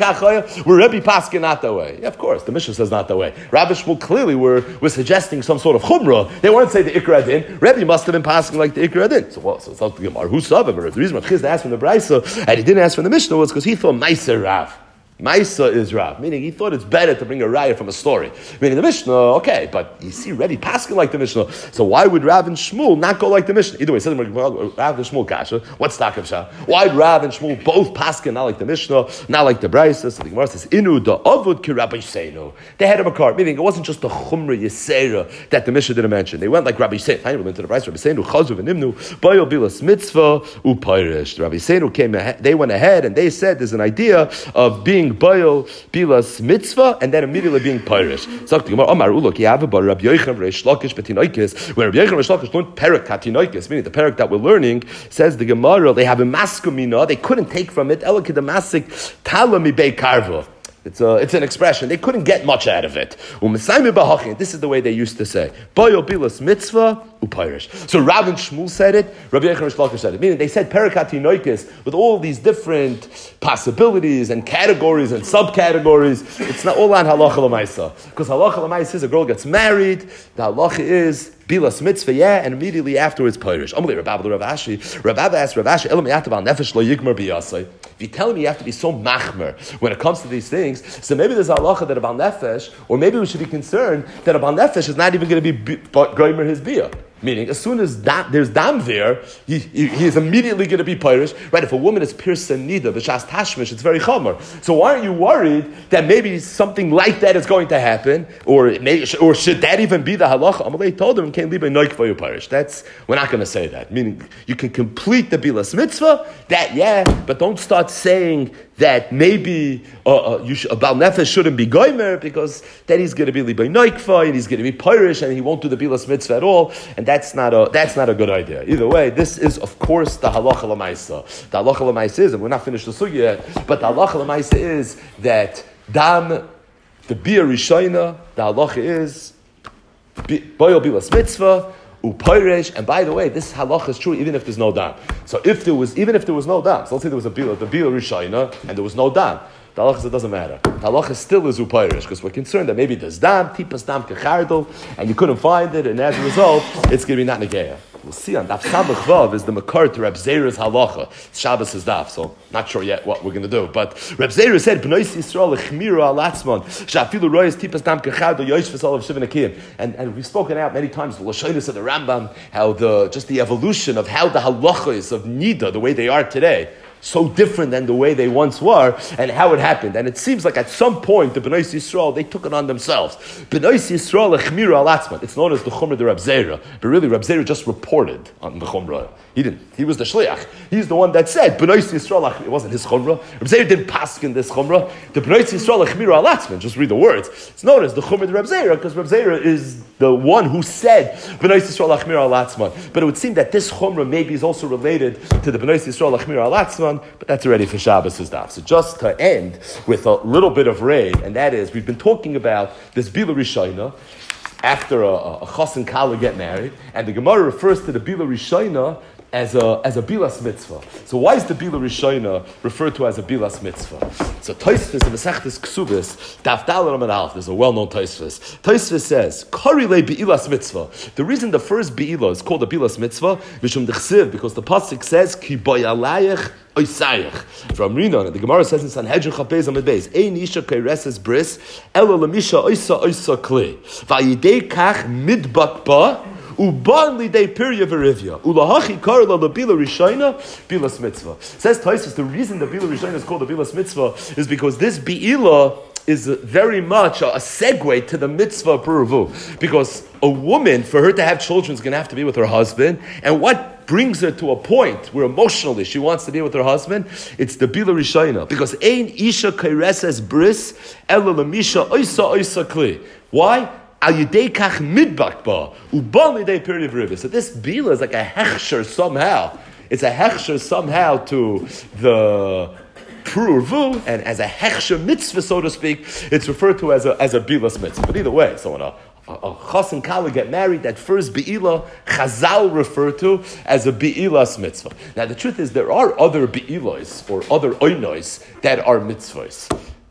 Rebbe paskin not that way. Yeah, of course, the Mishnah says not that way. Rav and Shmuel clearly were, were suggesting some sort of chumrah. They weren't saying the Ikra Adin. Rebbe must have been paskin like the Ikra Adin. So what? So it's not the Gemara. Who saw it? The reason Rav Chizda asked from the Braisa and he didn't ask from the Mishnah was because he thought Meiser Rav. Maisa is Rav, meaning he thought it's better to bring a raya from a story. Meaning the Mishnah, okay, but you see, Rebbe paskin like the Mishnah. So why would Rav and Shmuel not go like the Mishnah? Either way, says Rav and Shmuel kasha. What's takavsha? Why would Rav and Shmuel both paskin not like the Mishnah, not like the Brisa? So the Gemara says, Inu da avud ki Rabbi Yisenu. They had a makar, meaning it wasn't just the chumra yisera that the Mishnah didn't mention. They went like Rabbi Yisenu. I went to the Brisa. Rabbi Yisenu chazuv and nimnu bayol bilas mitzvah upayrish. Rabbi Yisenu came ahead. They went ahead and they said there's an idea of being bayol bilas mitzvah, and then immediately being pirish. So the Gemara, Amar Ulok, you have about Rabbi Yochanan Reish Lakish Betinoikis, where Rabbi Yochanan Reish Lakish learned perak katinoikis, meaning the perak that we're learning, says the Gemara, they have a maskumina, they couldn't take from it, elakidamasik talami bei karva. It's a, it's an expression. They couldn't get much out of it. This is the way they used to say. Boyo bilas mitzvah upayrish. So Rav and Shmuel said it, Rabbi Yochanan Reish Lakish said it. Meaning they said perakati noikis with all these different possibilities and categories and subcategories. It's not all on halacha l'maisa. Because halacha l'maisa is a girl gets married, the halacha is bilas mitzvah, yeah, and immediately afterwards pirish. Amalei Rav Abba Rav Ashi. Rav Abba asked Rav Ashi, Elam yatav al nefesh lo yigmar biyasai. If you're telling me you have to be so machmer when it comes to these things, so maybe there's a halacha that a bal nefesh, or maybe we should be concerned that a bal nefesh is not even going to be goymer his biyah. Meaning, as soon as da, there's dam there, he, he, he is immediately going to be pirish. Right? If a woman is piercing nida, b'shas tashmish, it's very chomer. So why aren't you worried that maybe something like that is going to happen, or may, or should that even be the halacha? Amalei told him, "Can't leave a noik for you pirish." That's we're not going to say that. Meaning, you can complete the bilas mitzvah. That yeah, but don't start saying that maybe uh, uh, you should, a bal nefesh shouldn't be goymer because then he's going to be libay noikfa and he's going to be pirish and he won't do the bilas mitzvah at all, and that's not a that's not a good idea. Either way, this is of course the halacha l'maisa. The halacha l'maisa is, and we're not finished the sugya yet, but the halacha l'maisa is that dam, the bia rishayna, the halacha is boyo bilas mitzvah. Upayresh, and by the way, this halacha is true even if there's no dam. So if there was, even if there was no dam, so let's say there was a bila, the bila rishayna, and there was no dam, the halacha says it doesn't matter. The halacha still is upayresh because we're concerned that maybe there's dam, tipas dam kechardel, and you couldn't find it, and as a result, it's going to be not negeya. We'll see on Daf Samach Vav is the makar to Reb Zera's halacha. Shabbos is Daf, so not sure yet what we're going to do. But Reb Zera said, "B'nois Yisrael lechmiru alatzmon shafilu royes tipas dam kechad or yoish v'sol of shivin akiyim." And and we've spoken out many times the lashonis of the Rambam, how the just the evolution of how the halachas of nida, the way they are today. so different than the way they once were, and how it happened. And it seems like at some point, the Bnei Yisrael, they took it on themselves. Bnei Yisrael echmiru al atzman. It's known as the Chumrah de Reb Zera. But really, Reb Zera just reported on the Chumrah. He didn't. He was the shliach. He's the one that said, Bnei Yisrael, it wasn't his Chumrah. Reb Zera didn't paskin this Chumrah. The Bnei Yisrael echmiru al atzman. Just read the words. It's known as the Chumrah de Reb Zera, because Reb Zera is the one who said, Bnei Yisrael echmiru al atzman. But it would seem that this Chumrah maybe is also related to the Bnei Yisrael echmiru al atzman, but that's already for Shabbos' daf. So just to end with a little bit of rain, and that is, we've been talking about this Bila Rishayna, after a, a, a chas and kala get married, and the Gemara refers to the Bila Rishayna as a as a bilas mitzvah. So why is the Bila Rishayna referred to as a bilas mitzvah? So Tosfos in Masechtas Ksubis, Daf Daled Amud Aleph, there's a well-known Tosfos. Tosfos says, Kari le bilas mitzvah. The reason the first bi'ila is called a bilas mitzvah, mishum d'chsiv, because the pasuk says, Ki boyalayich oisayich. From Rinon, the Gemara says in Sanhedrin Chapez Amud Beis, Ein isha keireses bris, elo lemisha oisa oisa kli. Vayidei kach midbak ba, Uban lidei pirya verivya. Ulahachi karla la bila rishayna bilas mitzvah. Says Tosfos, the reason the bila rishayna is called a bilas mitzvah is because this bi'ila is very much a, a segue to the mitzvah puravu. Because a woman, for her to have children, is going to have to be with her husband. And what brings her to a point where emotionally she wants to be with her husband? It's the bila rishayna. Because ein isha kaireses bris ela lamisha oisa oisa kli. Why? So this bila is like a hechsher somehow. It's a hechsher somehow to the purvu, and as a hechsher mitzvah, so to speak, it's referred to as a as a bilas mitzvah. But either way, so when a, a chas and kala get married, that first bi'ila, Chazal refer to as a bi'ilas mitzvah. Now the truth is there are other bi'ilos or other oinois that are mitzvahs.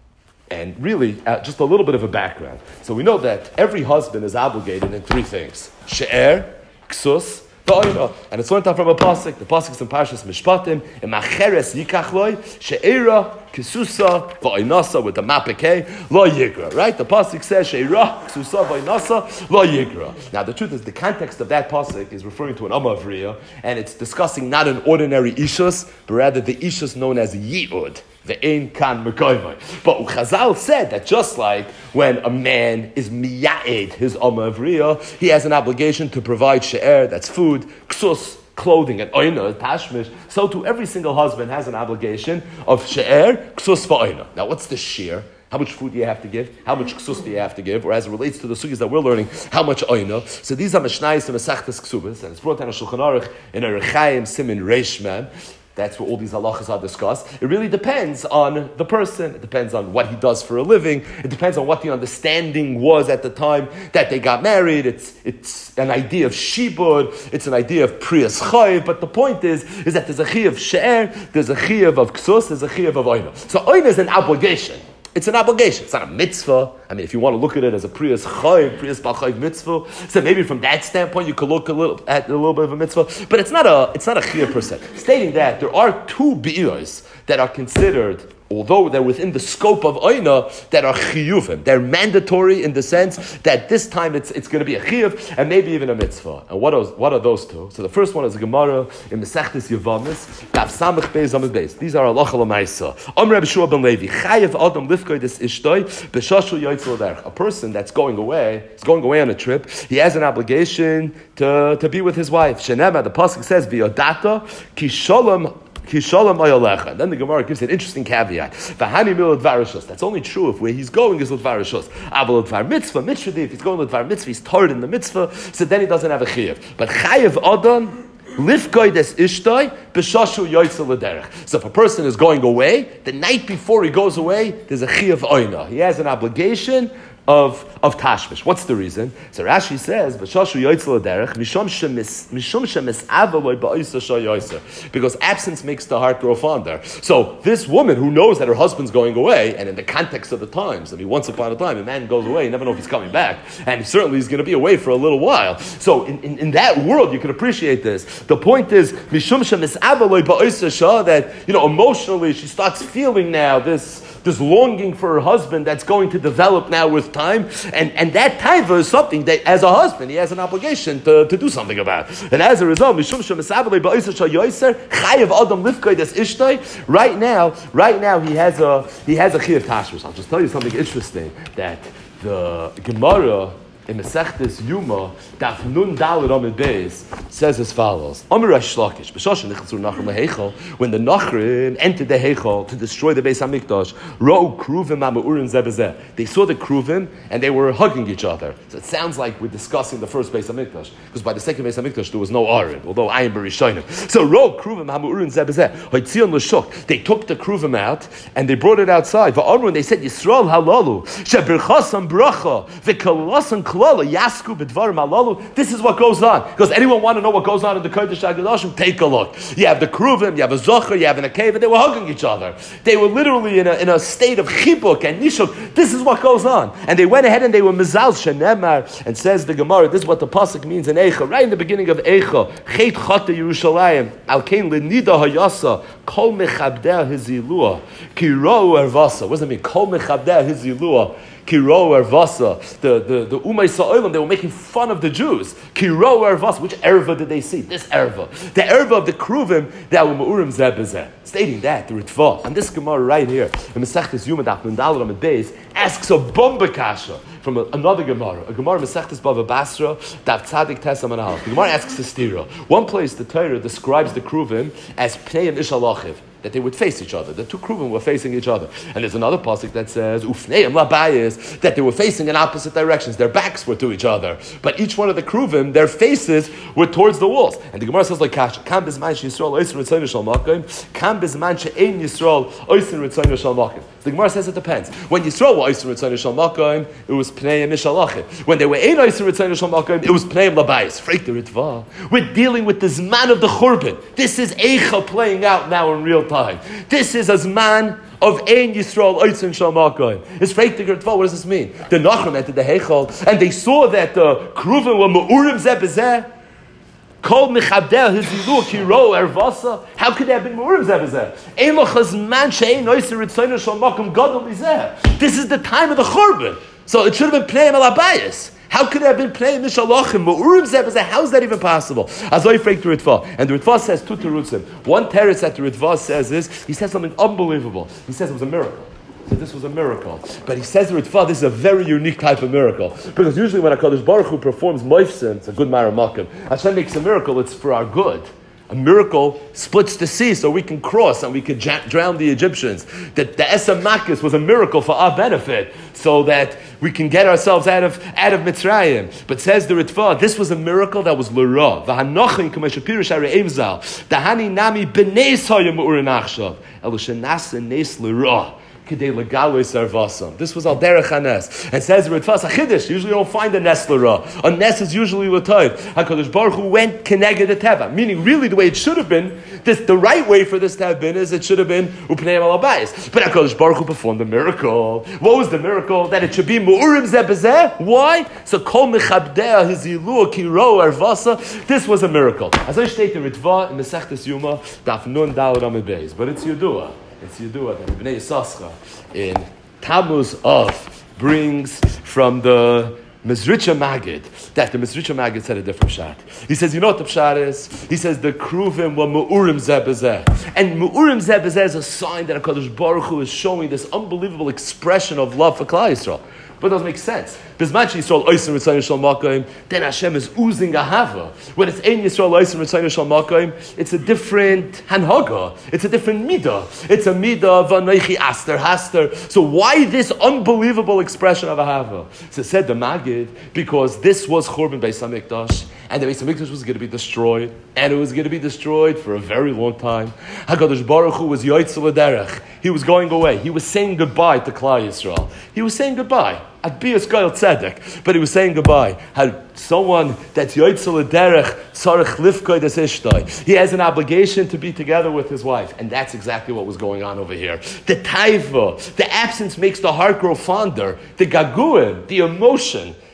And really, uh, just a little bit of a background. So we know that every husband is obligated in three things: she'er, ksus, v'oina. And it's learned out from a pasuk. The pasuk is in Parshas Mishpatim. In Macheres yikachloi she'era, ksusa, v'oinasa with the mapikei lo yigra. Right? The pasuk says she'era, ksusa, v'oinasa lo yigra. Now the truth is, the context of that pasuk is referring to an amavriya, and it's discussing not an ordinary ishus, but rather the ishus known as yi'ud. The ein kan mekoymai. But Chazal said that just like when a man is miya'ed his Amma Avriya, he has an obligation to provide she'er, that's food, ksus, clothing, and oina, tashmish, so too every single husband has an obligation of she'er, ksus, va'oina. Now what's the she'er? How much food do you have to give? How much ksus do you have to give? Or as it relates to the sugis that we're learning, how much oina? So these are Mishnayos and Masechtas Ksubis, and it's brought down a Shulchan Aruch in a Rechaim Simin Reishman. That's where all these halachas are discussed. It really depends on the person. It depends on what he does for a living. It depends on what the understanding was at the time that they got married. It's it's an idea of shibud. It's an idea of priyas chayiv. But the point is, is that there's a chiyav she'er, there's a chiyav of ksus, there's a chiyav of oina. So oina is an obligation. It's an obligation. It's not a mitzvah. I mean, if you want to look at it as a priyas chayiv, priyas b'chayiv mitzvah, so maybe from that standpoint you could look a little at a little bit of a mitzvah. But it's not a it's not a chiyuv per se. Stating that there are two bi'iyos that are considered, although they're within the scope of oina, that are chiyuvim. They're mandatory in the sense that this time it's it's going to be a chiyuv and maybe even a mitzvah. And what are, what are those two? So the first one is a Gemara in Masechtas Yevamis, Daf Samech Beis Amud Beis. These are halacha l'maisa. Amr Reb Shua ben Levi, Chayev Adam lifkoi des ishtoi b'shashu yoytzel derech. A person that's going away, is going away on a trip, he has an obligation to, to be with his wife. Shenema, the pasuk says, v'yodata ki shalom. And then the Gemara gives an interesting caveat. That's only true if where he's going is l'dvar rishus. Mitzvah, mitzvah, if he's going l'dvar mitzvah, he's tired in the mitzvah, so then he doesn't have a chiyuv. But chayev adam lifkoi des ishtoi b'shashu yoytzel l'derech. So if a person is going away, the night before he goes away, there's a chiyuv oina. He has an obligation of of tashmish. What's the reason? So Rashi says, "B'shashu yoytzel derech mishum shemis mishum shemis avaloy ba'isa shayoyser," because absence makes the heart grow fonder. So this woman who knows that her husband's going away, and in the context of the times, I mean, once upon a time, a man goes away, you never know if he's coming back, and certainly he's going to be away for a little while. So in, in, in that world, you can appreciate this. The point is, mishum shemis avaloy ba'isa shah, that you know emotionally she starts feeling now this this longing for her husband that's going to develop now with time. And, and that taiva is something that, as a husband, he has an obligation to, to do something about. And as a result, right now, right now he has a he has a chiyuv tashmish. I'll just tell you something interesting, that the Gemara in Masechtes Yuma, Daf Nun Daled Amud Beis, says as follows: Amar Reish Lakish, b'shoshen nichtzur Nachrim leheichel, when the Nachrim entered the Heichel to destroy the Beis Hamikdash, Ro Kruvim Ma'urim Zeh b'zeh. They saw the Kruvim and they were hugging each other. So it sounds like we're discussing the first Beis Hamikdash, because by the second Beis Hamikdash there was no Arim, although Ayin B'Rishonim. So Ro Kruvim Ma'urim Zeh b'zeh. Hoitzion l'shuk. They took the Kruvim out and they brought it outside. Va'amru, and they said Yisrael halalu shebirchasam bracha v'kalasam klala yasku b'dvarim halalu. This is what goes on. Because anyone want to know what goes on in the Kodesh HaKadoshim? Take a look. You have the Kruvim, you have a Zocher, you have an Akeva. They were hugging each other. They were literally in a, in a state of chibuk and nishuk. This is what goes on. And they went ahead and they were mizal shenemar. And says the Gemara, this is what the pasuk means in Eicha, right in the beginning of Eicha. Chet chata Yerushalayim al kein lenida hayasa kol mechabdeh hizilua ki rou ervasa. What does that mean? Kol mechabdeh hizilua. Kiro Ervasa, the the the Umay Sa'olim, they were making fun of the Jews. Kiro Ervasa, which erva did they see? This erva, the erva of the Kruvim that were Ma'urim Zeh b'zeh. Stating that the Ritva, and this Gemara right here in Masechtes Yuma Daf Nun Daled Amud Beis asks a bomba kasha from a, another Gemara, a Gemara Masechtes Bava Basra Daf Tzadik Tes Amud Aleph. The Gemara asks a stira. One place the Torah describes the Kruvim as Pnei and Ishalachiv, that they would face each other. The two Kruvim were facing each other. And there's another pasuk that says, Ufneim labayis, that they were facing in opposite directions. Their backs were to each other. But each one of the Kruvim, their faces were towards the walls. And the Gemara says like Kasha, Kam bizman she'Yisrael oisin ritzoyno shel makom, Kam bizman she'ein Yisrael oisin ritzoyno shel makom. The Gemara says it depends. When Yisrael were oisin ritzoyno shel makom, it was Pnei and Mishalachim. When they were ein oisin ritzoyno shel makom, it was Pnei and labayis. Freik the Ritva. We're dealing with the Zman of the Churban. This is Eicha playing out now in real time. This This is as man of Ein Yisrael Oitzin Shal Makoim. It's fake to Gertva. What does this mean? The Nachrim entered the Heichal and they saw that the Kruvim were Ma'urim Zeh b'zeh. Kol Mechabdeh Hizilu Kiro Ervasa. How could they have been Ma'urim Zeh b'zeh? Ein Lochas Man She'ein Oitzin Ritzoyno Shal Makom Gadol B'zeh. This is the time of the Churban. So it should have been Pnei Al Abayis. How could it have been playing Mishalachim? Ma'urim Zeh b'zeh. How is that even possible? Azoi freak to Ritva. And the Ritva says two terutzim. One teretz that the Ritva says is, he says something unbelievable. He says it was a miracle. He said this was a miracle. But he says the Ritva, this is a very unique type of miracle. Because usually when HaKadosh Baruch Hu performs moifsim, it's a good maramakim. Hashem makes a miracle, it's for our good. A miracle splits the sea so we can cross and we can j- drown the Egyptians. That the Esam Makis was a miracle for our benefit, so that we can get ourselves out of out of Mitzrayim. But says the Ritva, this was a miracle that was l'ra. V'hanochin k'meshapirish harei evzal. Dahani nami b'neis hayim u'urin achshav. Elu shenasa nes l'ra. This was al derech hanes, and says Ritfas Achidish. Usually, you don't find a nes l'ra. A nes is usually l'toiv. Hakadosh Baruch Hu went keneged the teva, meaning really the way it should have been. This the right way for this to have been is it should have been upnei al abayis. But Hakadosh Baruch Hu performed a miracle. What was the miracle? That it should be mu'urim zeh b'zeh. Why? So kol mechabdeh hizilu kiro ervasa. This was a miracle. As I state the Ritva in Masechtes Yuma Daf Nun Daled Amud Beis, but it's Yudua. It's Yudua that Bnei Yisachar in Tammuz of brings from the Mezritcha Magid, that the Mezritcha Magid said a different shot. He says, you know what the pshat is? He says the Kruvim were Mu'urim Zeh b'zeh. And Mu'urim Zeh b'zeh is a sign that HaKadosh Baruch Hu is showing this unbelievable expression of love for Klal Yisrael. But it doesn't make sense. Bisman Yisrael Oisin Ritzayin Shal Makom, then Hashem is oozing ahava. When it's Ein Yisrael Oisin Ritzayin Shal Makom, it's a different hanhaga. It's a different midah. It's a midah of Anoichi Aster Haster. So why this unbelievable expression of ahava? So said the Magid, because this was Churban Beis Hamikdash, and the Beis Hamikdash was going to be destroyed, and it was going to be destroyed for a very long time. HaKadosh Baruch Hu was Yoitzel Derech. He was going away. He was saying goodbye to Klal Yisrael. He was saying goodbye. At Bias Goyal Tzedek, but he was saying goodbye. Had someone that's Yoitzel Derech Sarech Lifkoi Des Ishtoi. He has an obligation to be together with his wife, and that's exactly what was going on over here. The taiva, the absence makes the heart grow fonder. The gaguim, the emotion.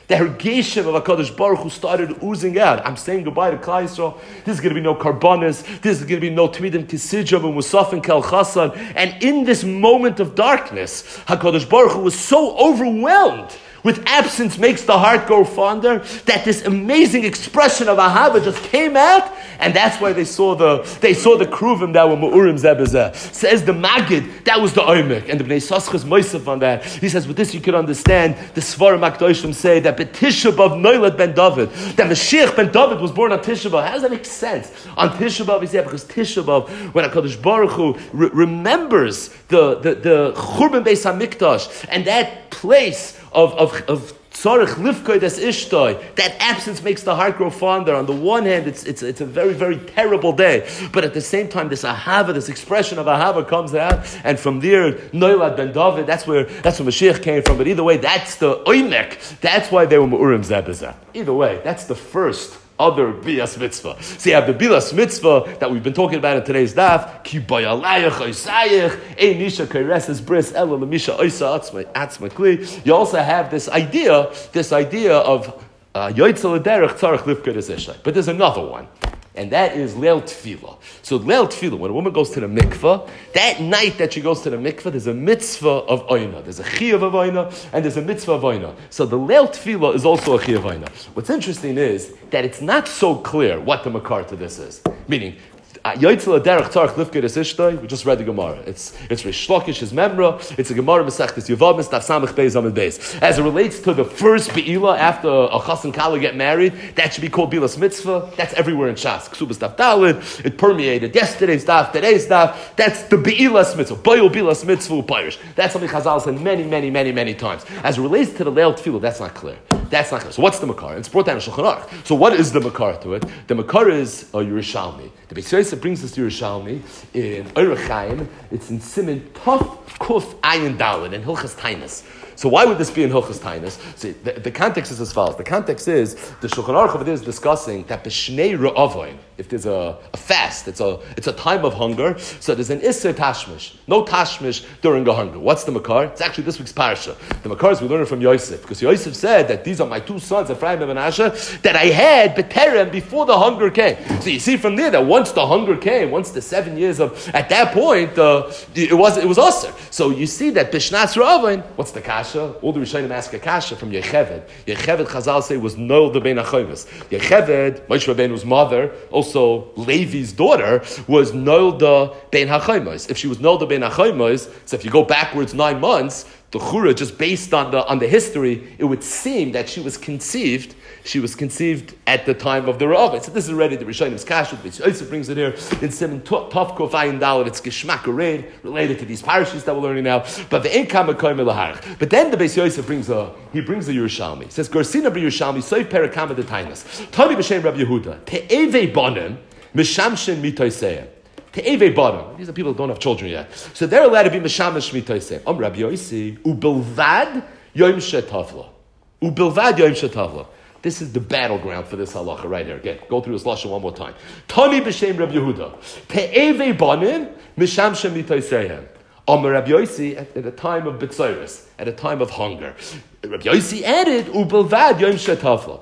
The hergeshem of HaKadosh Baruch Hu started oozing out. I'm saying goodbye to Klal Yisrael. This is going to be no karbanis. This is going to be no tmidim kisijam and musaf and kel chasan. And in this moment of darkness, HaKadosh Baruch Hu was so overwhelmed with absence makes the heart grow fonder, that this amazing expression of ahava just came out, and that's why they saw the they saw the kruvim that were ma'urim zebezeh. Says the Magid, that was the oimek, and the Bnei Saschas Moisef on that. He says, with this you can understand the Svarim HaKadoshim say that B'Tisha B'av Noilad ben David, that Mashiach ben David was born on Tisha B'av. How does that make sense? On Tisha B'av, he said, because Tisha B'av, when HaKadosh Baruch Hu re- remembers the the the Churban Beis HaMikdash and that place of of of tzarich lifkoi des ishtoi, that absence makes the heart grow fonder. On the one hand, it's it's it's a very very terrible day, but at the same time, this ahava, this expression of ahava comes out, and from there, Noilad ben David. That's where that's where Mashiach came from. But either way, that's the oimek. That's why they were meurim zebezah. Either way, that's the first other bias mitzvah. So you have the bias mitzvah that we've been talking about in today's daf. Ki bayalayach oisayich ein nisha kaireses bris ela lemisha oisa atzma kli. You also have this idea, this idea of yoytzel derech tzarich lifkei des ishay. But there's another one, and that is Leil Tefillah. So Leil Tefillah, when a woman goes to the mikveh, that night that she goes to the mikveh, there's a mitzvah of oina. There's a chiyuv of oina, and there's a mitzvah of oina. So the Leil Tefillah is also a chiyuv of oina. What's interesting is that it's not so clear what the makar to this is. Meaning, Yoitzel Derech Tzarich Lifkei des Ishtoi, we just read the Gemara. It's it's Rish Lakish, his memra. It's a Gemara Masechtes Yevamos Daf Samech Beis Amud Beis. As it relates to the first Be'ila after a Chas and Kala get married, that should be called Bilas Mitzvah. That's everywhere in Shas. Ksubas Daf Dalid. It permeated yesterday's Daf, today's Daf. That's the Be'ilas Mitzvah. Boyo Bilas Mitzvah Upirish. That's something Chazal said many, many, many, many times. As it relates to the Leil Tefillah, that's not clear. That's not clear. So what's the makar? It's brought down in Shulchan Aruch. So what is the makar to it? The makar is a Yerushalmi. The Beis Yosef brings us to Yerushalmi in Orach Chaim. It's in Siman Tov Kuf Ayin Daled in Hilchas Tainus. So why would this be in Hilchas Tainus? See, the, the context is as follows. The context is the Shulchan Aruch over there is discussing that b'shnei re'avoin, if there's a, a fast, it's a it's a time of hunger. So there's an isser tashmish, no tashmish during a hunger. What's the makar? It's actually this week's parsha. The makar is we learn it from Yosef, because Yosef said that these are my two sons, Ephraim and Menashe, that I had beterem before the hunger came. So you see from there that once the hunger came, once the seven years of at that point, uh, it was it was usher. So you see that b'shnas re'avoin. What's the kasha? All the Rishonim ask a kasha from Yecheved. Yecheved, Chazal say, was Noel the Ben Achoimus. Yecheved, Moshe Rabbeinu's mother, also Levi's daughter, was Noel the Ben Achoimus. If she was Noel the Ben Achoimus, so if you go backwards nine months, the Chura, just based on the on the history, it would seem that she was conceived. She was conceived at the time of the Ra'avah. So this is already the Rishonim's kasha. Beis Yosef brings it here in Siman Tov Kuf Ayin Daled. It's Geshmak Ureid related to these parashas that we're learning now. But the Einkam Mekoyim Laharach. But then the Beis Yosef brings a he brings a Yerushalmi. He says Gorsina b'Yerushalmi Soif Perakama de Tainas. Tani b'Shem Rabbi Yehuda Te'evei Banim Mishamshin Mitoiseim. Te'evei Banim. These are people who don't have children yet. So they're allowed to be Mishamish Mitoiseim. Om Rabbi Yosi Ubilvad Yom Shetavla. Ubilvad Yom Shetavla. This is the battleground for this halacha right here. Again, go through this lashon one more time. Tani b'Shem Rabbi Yehuda. Te'evei Banim Mishamshin Mitoiseim. Omer Rabbi Yosi at, at a time of B'tzoros, at a time of hunger. Rabbi Yosi added, Ubelvad Yom Shetavla.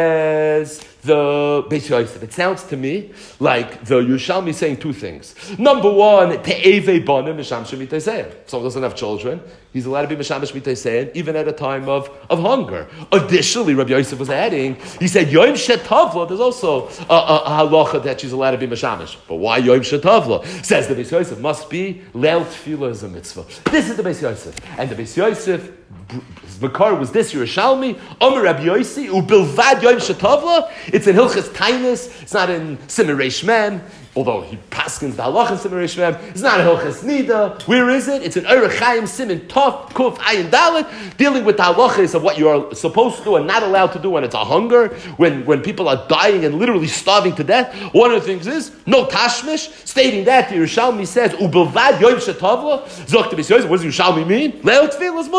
Says the Beis Yosef. It sounds to me like the Yerushalmi saying two things. Number one, Te'evei Banim Misham Shemitaysein. Someone doesn't have children, he's allowed to be Misham Shemitaysein even at a time of, of hunger. Additionally, Rabbi Yosef was adding, he said, Yom Shetavla, there's also a, a, a halacha that she's allowed to be Mishamish. But why Yom Shetavla? Says the Beis Yosef, must be Leil Tefillah is a mitzvah. This is the Beis Yosef. And the Beis Yosef, his makar was this Yerushalmi, Omer Rabbi Yosi, Ubilvad Yom Shetavla. It's in Hilchas Tainus. It's not in Siman Reish Mem, although he paskins the halach in Siman Reish Mem. It's not in Hilchas Nida. Where is it? It's in Orach Chaim Siman Tov Kuf Ayin Daled, dealing with the halachas of what you are supposed to do and not allowed to do when it's a hunger, when, when people are dying and literally starving to death. One of the things is no tashmish. Stating that, the Yerushalmi says Ubilvad Yom Shetavla. Zok the Beis Yosef. What does Yerushalmi mean? Leil Tefillah is mutter.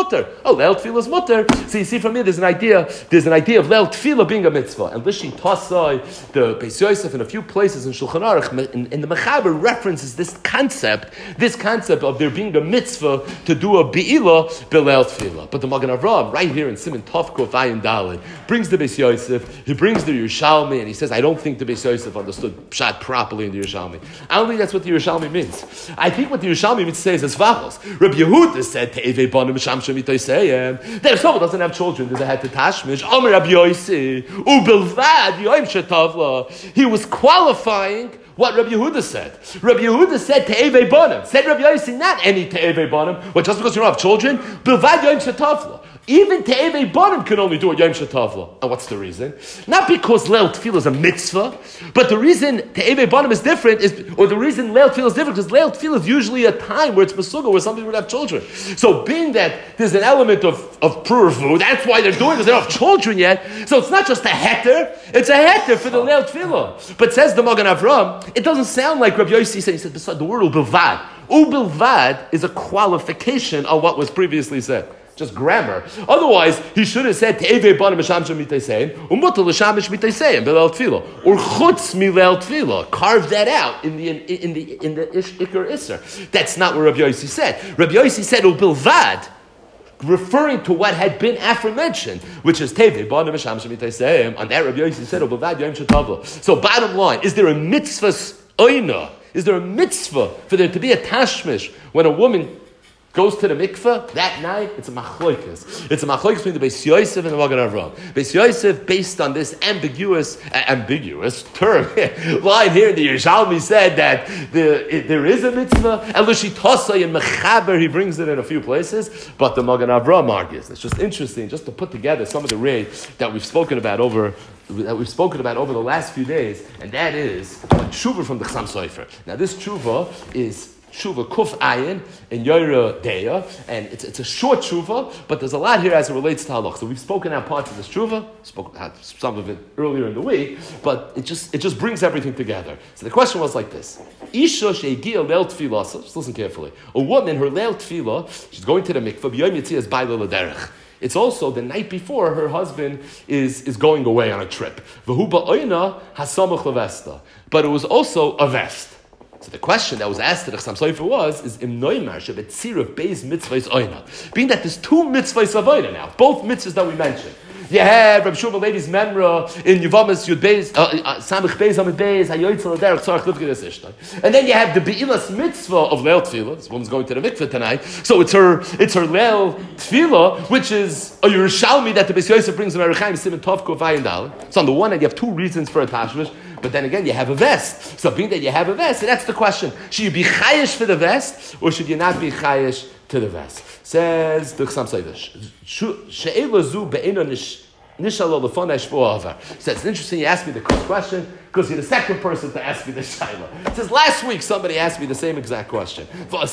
Oh, Leil Tefillah is mutter. So you see from here, there's an idea, there's an idea of Leil Tefillah being a mitzvah. And Lishi Tasai, the Beis Yosef, in a few places in Shulchan Aruch, in, in the Mechaber references this concept, this concept of there being a mitzvah to do a Be'ilah B'Leil Tefillah. But the Magen Avraham, right here in Siman Tov Kuf Ayin Daled, brings the Beis Yosef, he brings the Yerushalmi, and he says, I don't think the Beis Yosef understood Pshat properly in the Yerushalmi. I don't think that's what the Yerushalmi means. I think what the Yerushalmi means to say is as follows. Rabbi Yehuda said, Te'evei Banim Sham Shemitoseyem, that if someone doesn't have children, does they have to tashmish? Amar Rabbi Yosi, Ubelvad, Yoim Shetavla. He was qualifying what Rabbi Yehuda said. Rabbi Yehuda said Te'evei Banim. Said Rabbi Yosi, not any Te'evei Banim. Well, just because you don't have children, Bilvad Yoim Shetavla. Even Te'evei Banim can only do a Yom Shetavla. And what's the reason? Not because Leil Tefillah is a mitzvah, but the reason Te'evei Banim is different is, or the reason Leil Tefillah is different, because Leil Tefillah is usually a time where it's Mesuga, where somebody would have children. So being that there's an element of, of Puravu, that's why they're doing it, because they don't have children yet. So it's not just a heter, it's a heter for the Leil Tefillah. But says the Magen Avraham, it doesn't sound like Rabbi Yossi said, he said, beside the word Ubilvad. Ubilvad is a qualification of what was previously said. Just grammar. Otherwise, he should have said Te'evei Banim Misham Shemitaysein, Umutal L'Shamish Mitaysein B'Leil Tefillah, or Chutz Mileil Tefillah. Carve that out in the in, in the in the ish, Iker Isser. That's not what Rabbi Yossi said. Rabbi Yossi said Ubilvad, referring to what had been aforementioned, which is Te'evei Banim Misham Shemitaysein. On that, Rabbi Yossi said Ubilvad Yom Shetavla. So, bottom line, is there a mitzvah oina? Is there a mitzvah for there to be a tashmish when a woman goes to the mikveh that night? It's a machloikis. It's a machloikis between the Beis Yosef and the Magen Avraham. Beis Yosef, based on this ambiguous, uh, ambiguous term line here in the Yerushalmi, said that the, it, there is a mitzvah. And Lushitosai and Mechaber, he brings it in a few places, but the Magen Avraham argues. It's just interesting, just to put together some of the ray that we've spoken about over that we've spoken about over the last few days, and that is a tshuva from the Chassam Sofer. Now, this tshuva is Tshuva Kuf Ayin in Yoira Deya, and it's, it's a short tshuva, but there's a lot here as it relates to halach. So we've spoken out parts of this tshuva, spoke out some of it earlier in the week, but it just it just brings everything together. So the question was like this: Isha she'egia leil tefillah. So just listen carefully. A woman, her leil tefillah, she's going to the mikvah. B'yom yitzias ba'ila l'derech. It's also the night before her husband is, is going away on a trip. V'hu ba'oina hasamach levesta. But it was also a vest. So the question that was asked to the Chassam Sofer was, is im noimar shebetzirav beis mitzvahs oina. Being that there's two mitzvahs of oina now, both mitzvahs that we mentioned. You have Reb Shmuel Levi's memra in Yevamis Yud Beis, Samich Beis Amid Beis, Hayoytzel Derech Tzarech Livgedis Ishtai. And then you have the Be'ilas mitzvah of Leil Tefillah. This woman's going to the mikveh tonight, so it's her it's her Leil Tefillah, which is a Yerushalmi that the Beis Yosef brings in Erechaim Siman Tov Kuf Ayin Daled. So on the one hand, you have two reasons for a tashmish, but then again, you have a vest. So being that you have a vest, and that's the question: should you be chayish for the vest, or should you not be chayish to the vest? Says the Chassam Sofer. She'ela zu be'ena nish. Nishalo lefona shvo avar. So it's interesting you asked me the question because you're the second person to ask me this shaila. It says last week somebody asked me the same exact question.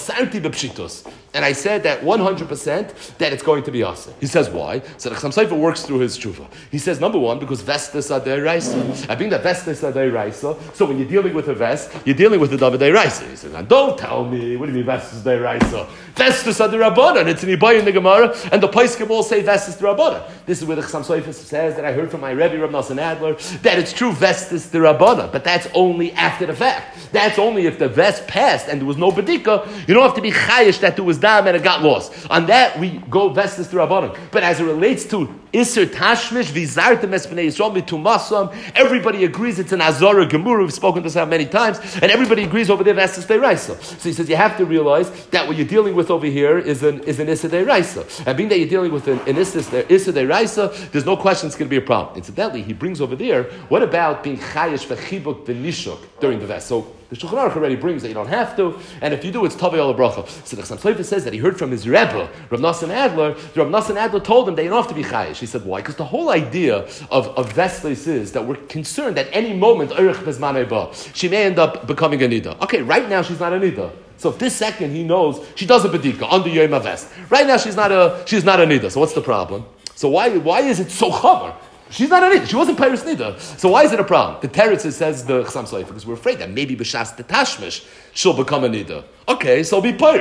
And I said that one hundred percent that it's going to be asa. He says why? So the Chassam Sofer works through his tshuva. He says number one, because vestes are deraisa. I think that vestes are deraisa. So when you're dealing with a vest, you're dealing with the davar deraisa. He says, now don't tell me, what do you mean vestes deraisa? Vestes are derabanan. It's an ibayim in the Gemara, and the Poskim all say vestes derabanan. This is where the Chassam Sofer says that I heard from my Rebbe, Reb Nosson Adler, that it's true vestes derabanan, but that's only after the fact. That's only if the vest passed and there was no bedika. You don't have to be chayish that there was dam and it got lost. On that we go vestes derabanan. But as it relates to Isser Tashmish, Vizartem Espnei Yisrael Mitumasam, everybody agrees it's an Azara Gemura. We've spoken this out many times, and everybody agrees over there vestes deraisa. So he says you have to realize that what you're dealing with over here is an is an Isser deraisa. And being that you're dealing with an, an Isser deraisa, there's no question it's going to be a problem. Incidentally, he brings over there, what about being chayish v'chibuk v'nishuk during the vest? So the Shulchan Aruch already brings that you don't have to, and if you do, it's Tavei Ola Bracha. So the Chassam Sofer says that he heard from his Rebbe, Rav Nosson Adler. The Rav Nosson Adler told him that you don't have to be chayish. He said, why? Because the whole idea of, of vestes is that we're concerned that any moment, she may end up becoming a nida. Okay, right now she's not a nida. So if this second he knows she does a bedika under Yom vest, right now she's not a she's not a nida. So what's the problem? So why why is it so chavar? She's not a nida. She wasn't Peiris nida. So why is it a problem? The Teretz says the Chassam Sofer because we're afraid that maybe b'shas the tashmish she'll become a nida. Okay, so be Peiris.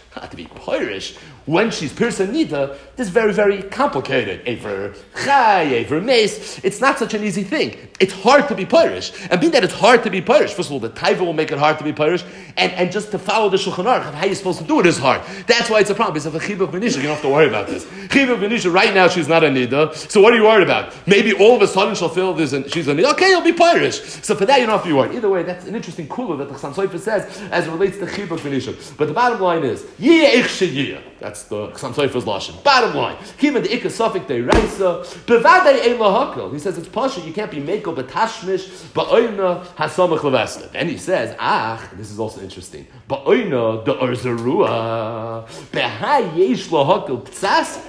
to be Pirish, when she's Pirsa Nida, this is very, very complicated. Aver Chai, Aver Mace. It's not such an easy thing. It's hard to be Pirish. And being that it's hard to be Pirish, first of all, the Taiva will make it hard to be Pirish, and, and just to follow the Shulchan Aruch of how you're supposed to do it is hard. That's why it's a problem. Because of a Chiba Benisha, you don't have to worry about this. Chiba Benisha, right now, she's not a Nida. So what are you worried about? Maybe all of a sudden she'll feel there's a, she's a Nida. Okay, you'll be Pirish. So for that, you don't have to be worried. Either way, that's an interesting kula that the Chassam Sofer says as it relates to Chiba Benisha. But the bottom line is, Yeh Ich Sheyeh. That's the Chassam Sofer's lashon. Bottom line, Kiva the Ikka Safik de Reisa, Bevadei Ein Lahakal. He says it's pasha. You can't be mekel betashmish ba'oina hasamach levesta. Then he says, ah, this is also interesting. Ba'oina the arzarua behai yesh lahakal ptsas.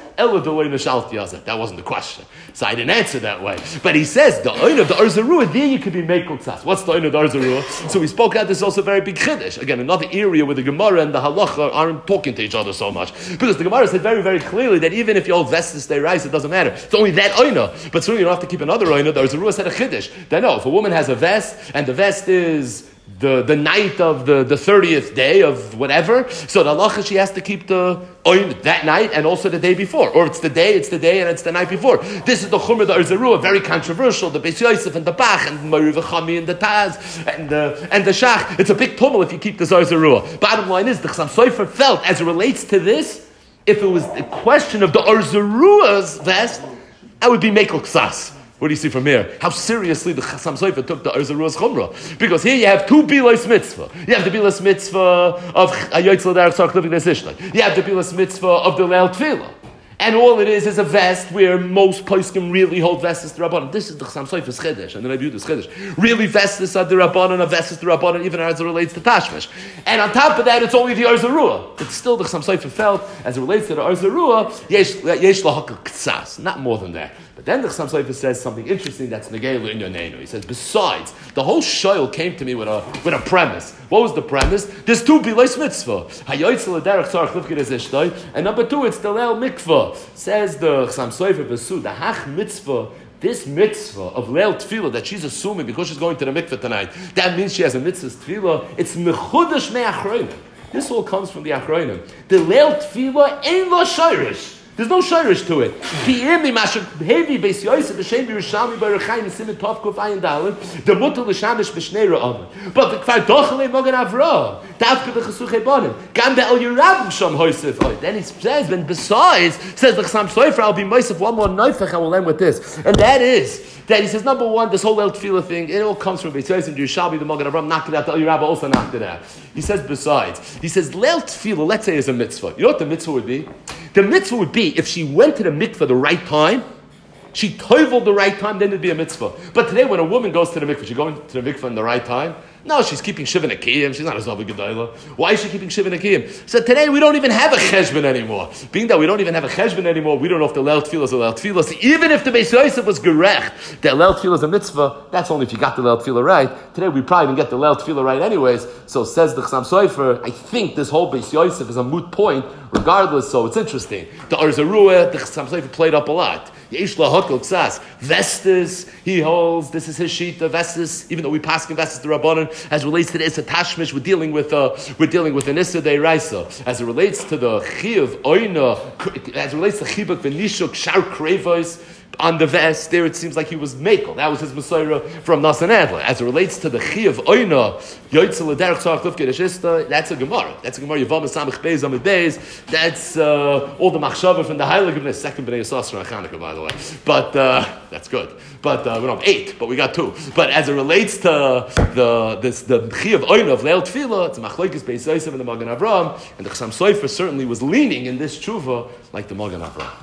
That wasn't the question. So I didn't answer that way. But he says, the oin of the Arzarua, there you could be mekel tzas. What's the oin of the Arzarua? So we spoke out, this is also a very big chiddush. Again, another area where the Gemara and the Halacha aren't talking to each other so much. Because the Gemara said very, very clearly that even if you hold vestis stay rice, it doesn't matter. It's only that oina. But soon you don't have to keep another oina. The Arzarua said a chiddush. Then no, if a woman has a vest, and the vest is the, the night of the, the thirtieth day of whatever, so the halacha she has to keep the oin that night and also the day before. Or it's the day, it's the day, and it's the night before. This is the chumrah, the Arzarua, very controversial, the Beis Yosef and the Bach, and Mari V'chami and the Taz, and the, and the Shach. It's a big tumult if you keep the Arzarua. Bottom line is, the Chassam Sofer felt, as it relates to this, if it was a question of the Arzarua's vest, I would be mekel ksas. What do you see from here? How seriously the Chassam Sofer took the Arzarua's chumrah. Because here you have two bilas mitzvah. You have the bilas mitzvah of Hayotz L'Derech Tzarech Living Desishlai. You have the bilas mitzvah of the Leil Tefillah. And all it is is a vest where most poskim really hold vestes to Rabbanan. This is the Chassam Sofer's chiddush, and then I view this chiddush. Really vestes are the Rabbanan, a vestes to Rabbanan, even as it relates to Tashmish. And on top of that, it's only the Arzarua. It's still the Chassam Sofer felt, as it relates to the Arzarua, yesh lahakal ktsas, not more than that. But then the Chassam Sofer says something interesting that's negei l'inyoneinu. He says, besides, the whole shoyl came to me with a with a premise. What was the premise? There's two bilos mitzvah. Hayotz L'Derech Tzarech Living Desishlai, and number two, it's the Leil Mikvah. Says the Chassam Sofer Besu, the Hach mitzvah, this mitzvah of Leil Tefillah that she's assuming because she's going to the mikvah tonight, that means she has a mitzvah tefillah. It's mechudash me'achronim. This all comes from the achronim. The Leil Tefillah ain't lo shirish. There's no shirish to it. Pi'imi masher heavy Beis Yosef b'shem Yerushalmi b'Rechaim Simin Tov Kuf Ayin Dalin the mutal l'shamish b'shnei ra'amin. But the kfar dochalei mogen Avraham davka b'chasuchei bonim gam be'el Yerabim sham hoisef. Then he says, and besides, says the Chassam Sofer, I'll be moisef one more neifach. I will end with this, and that is that he says, number one, this whole El Tefillah thing, it all comes from Beis Yosef and Yerushalmi. The Mogen Avraham knocked it out. The El Yerabim also knocked it out. He says, besides, he says, Leil Tefillah, let's say, is a mitzvah. You know what the mitzvah would be? The mitzvah would be, if she went to the mikvah the right time, she toiveled the right time, then it'd be a mitzvah. But today, when a woman goes to the mikvah, she going to the mikvah in the right time? No, she's keeping Shiva Nekiyim. She's not a Zavi Gedayla. Why is she keeping Shiva Nekiyim? So today, we don't even have a cheshbon anymore. Being that we don't even have a cheshbon anymore, we don't know if the Leil Tefillah is a Leil Tefillah. So even if the Beis Yosef was gerecht, that Leil Tefillah is a mitzvah, that's only if you got the Leil Tefillah right. Today, we probably even get the Leil Tefillah right anyways. So says the Chassam Sofer, I think this whole Beis Yosef is a moot point, regardless, so it's interesting. The Arzarua, the Chassam Sofer played up a lot. Yesh lahakal ksas. Vestis, he holds, this is his sheet, the Vestis, even though we pass in Vestis to Rabbanan, as relates to the Issa Tashmish, we're dealing with uh, we're dealing with an Issa de Raisa. As it relates to the Chiv Oina, as it relates to Chibuk Venishuk, Shar Krevos, on the vest, there it seems like he was Mekel. That was his Messiah from Nasan Adler. As it relates to the Chi of Oina, Yoitzel L'Derech Tzarech Livkei Reshista, that's a Gemara. That's a Gemara. Yavam Samech Beis Amid Beis. That's uh, all the Machshava from the Heiligabness. Second B'nai Yisrael and Chanukah, by the way. But uh, that's good. But uh, we don't have eight, but we got two. But as it relates to the this the Chi of Oina of Leil Tefillah, it's a Machlokes Beis Yosef and the Magen Avraham, and the Chassam Sofer certainly was leaning in this tshuva like the Magen Avraham.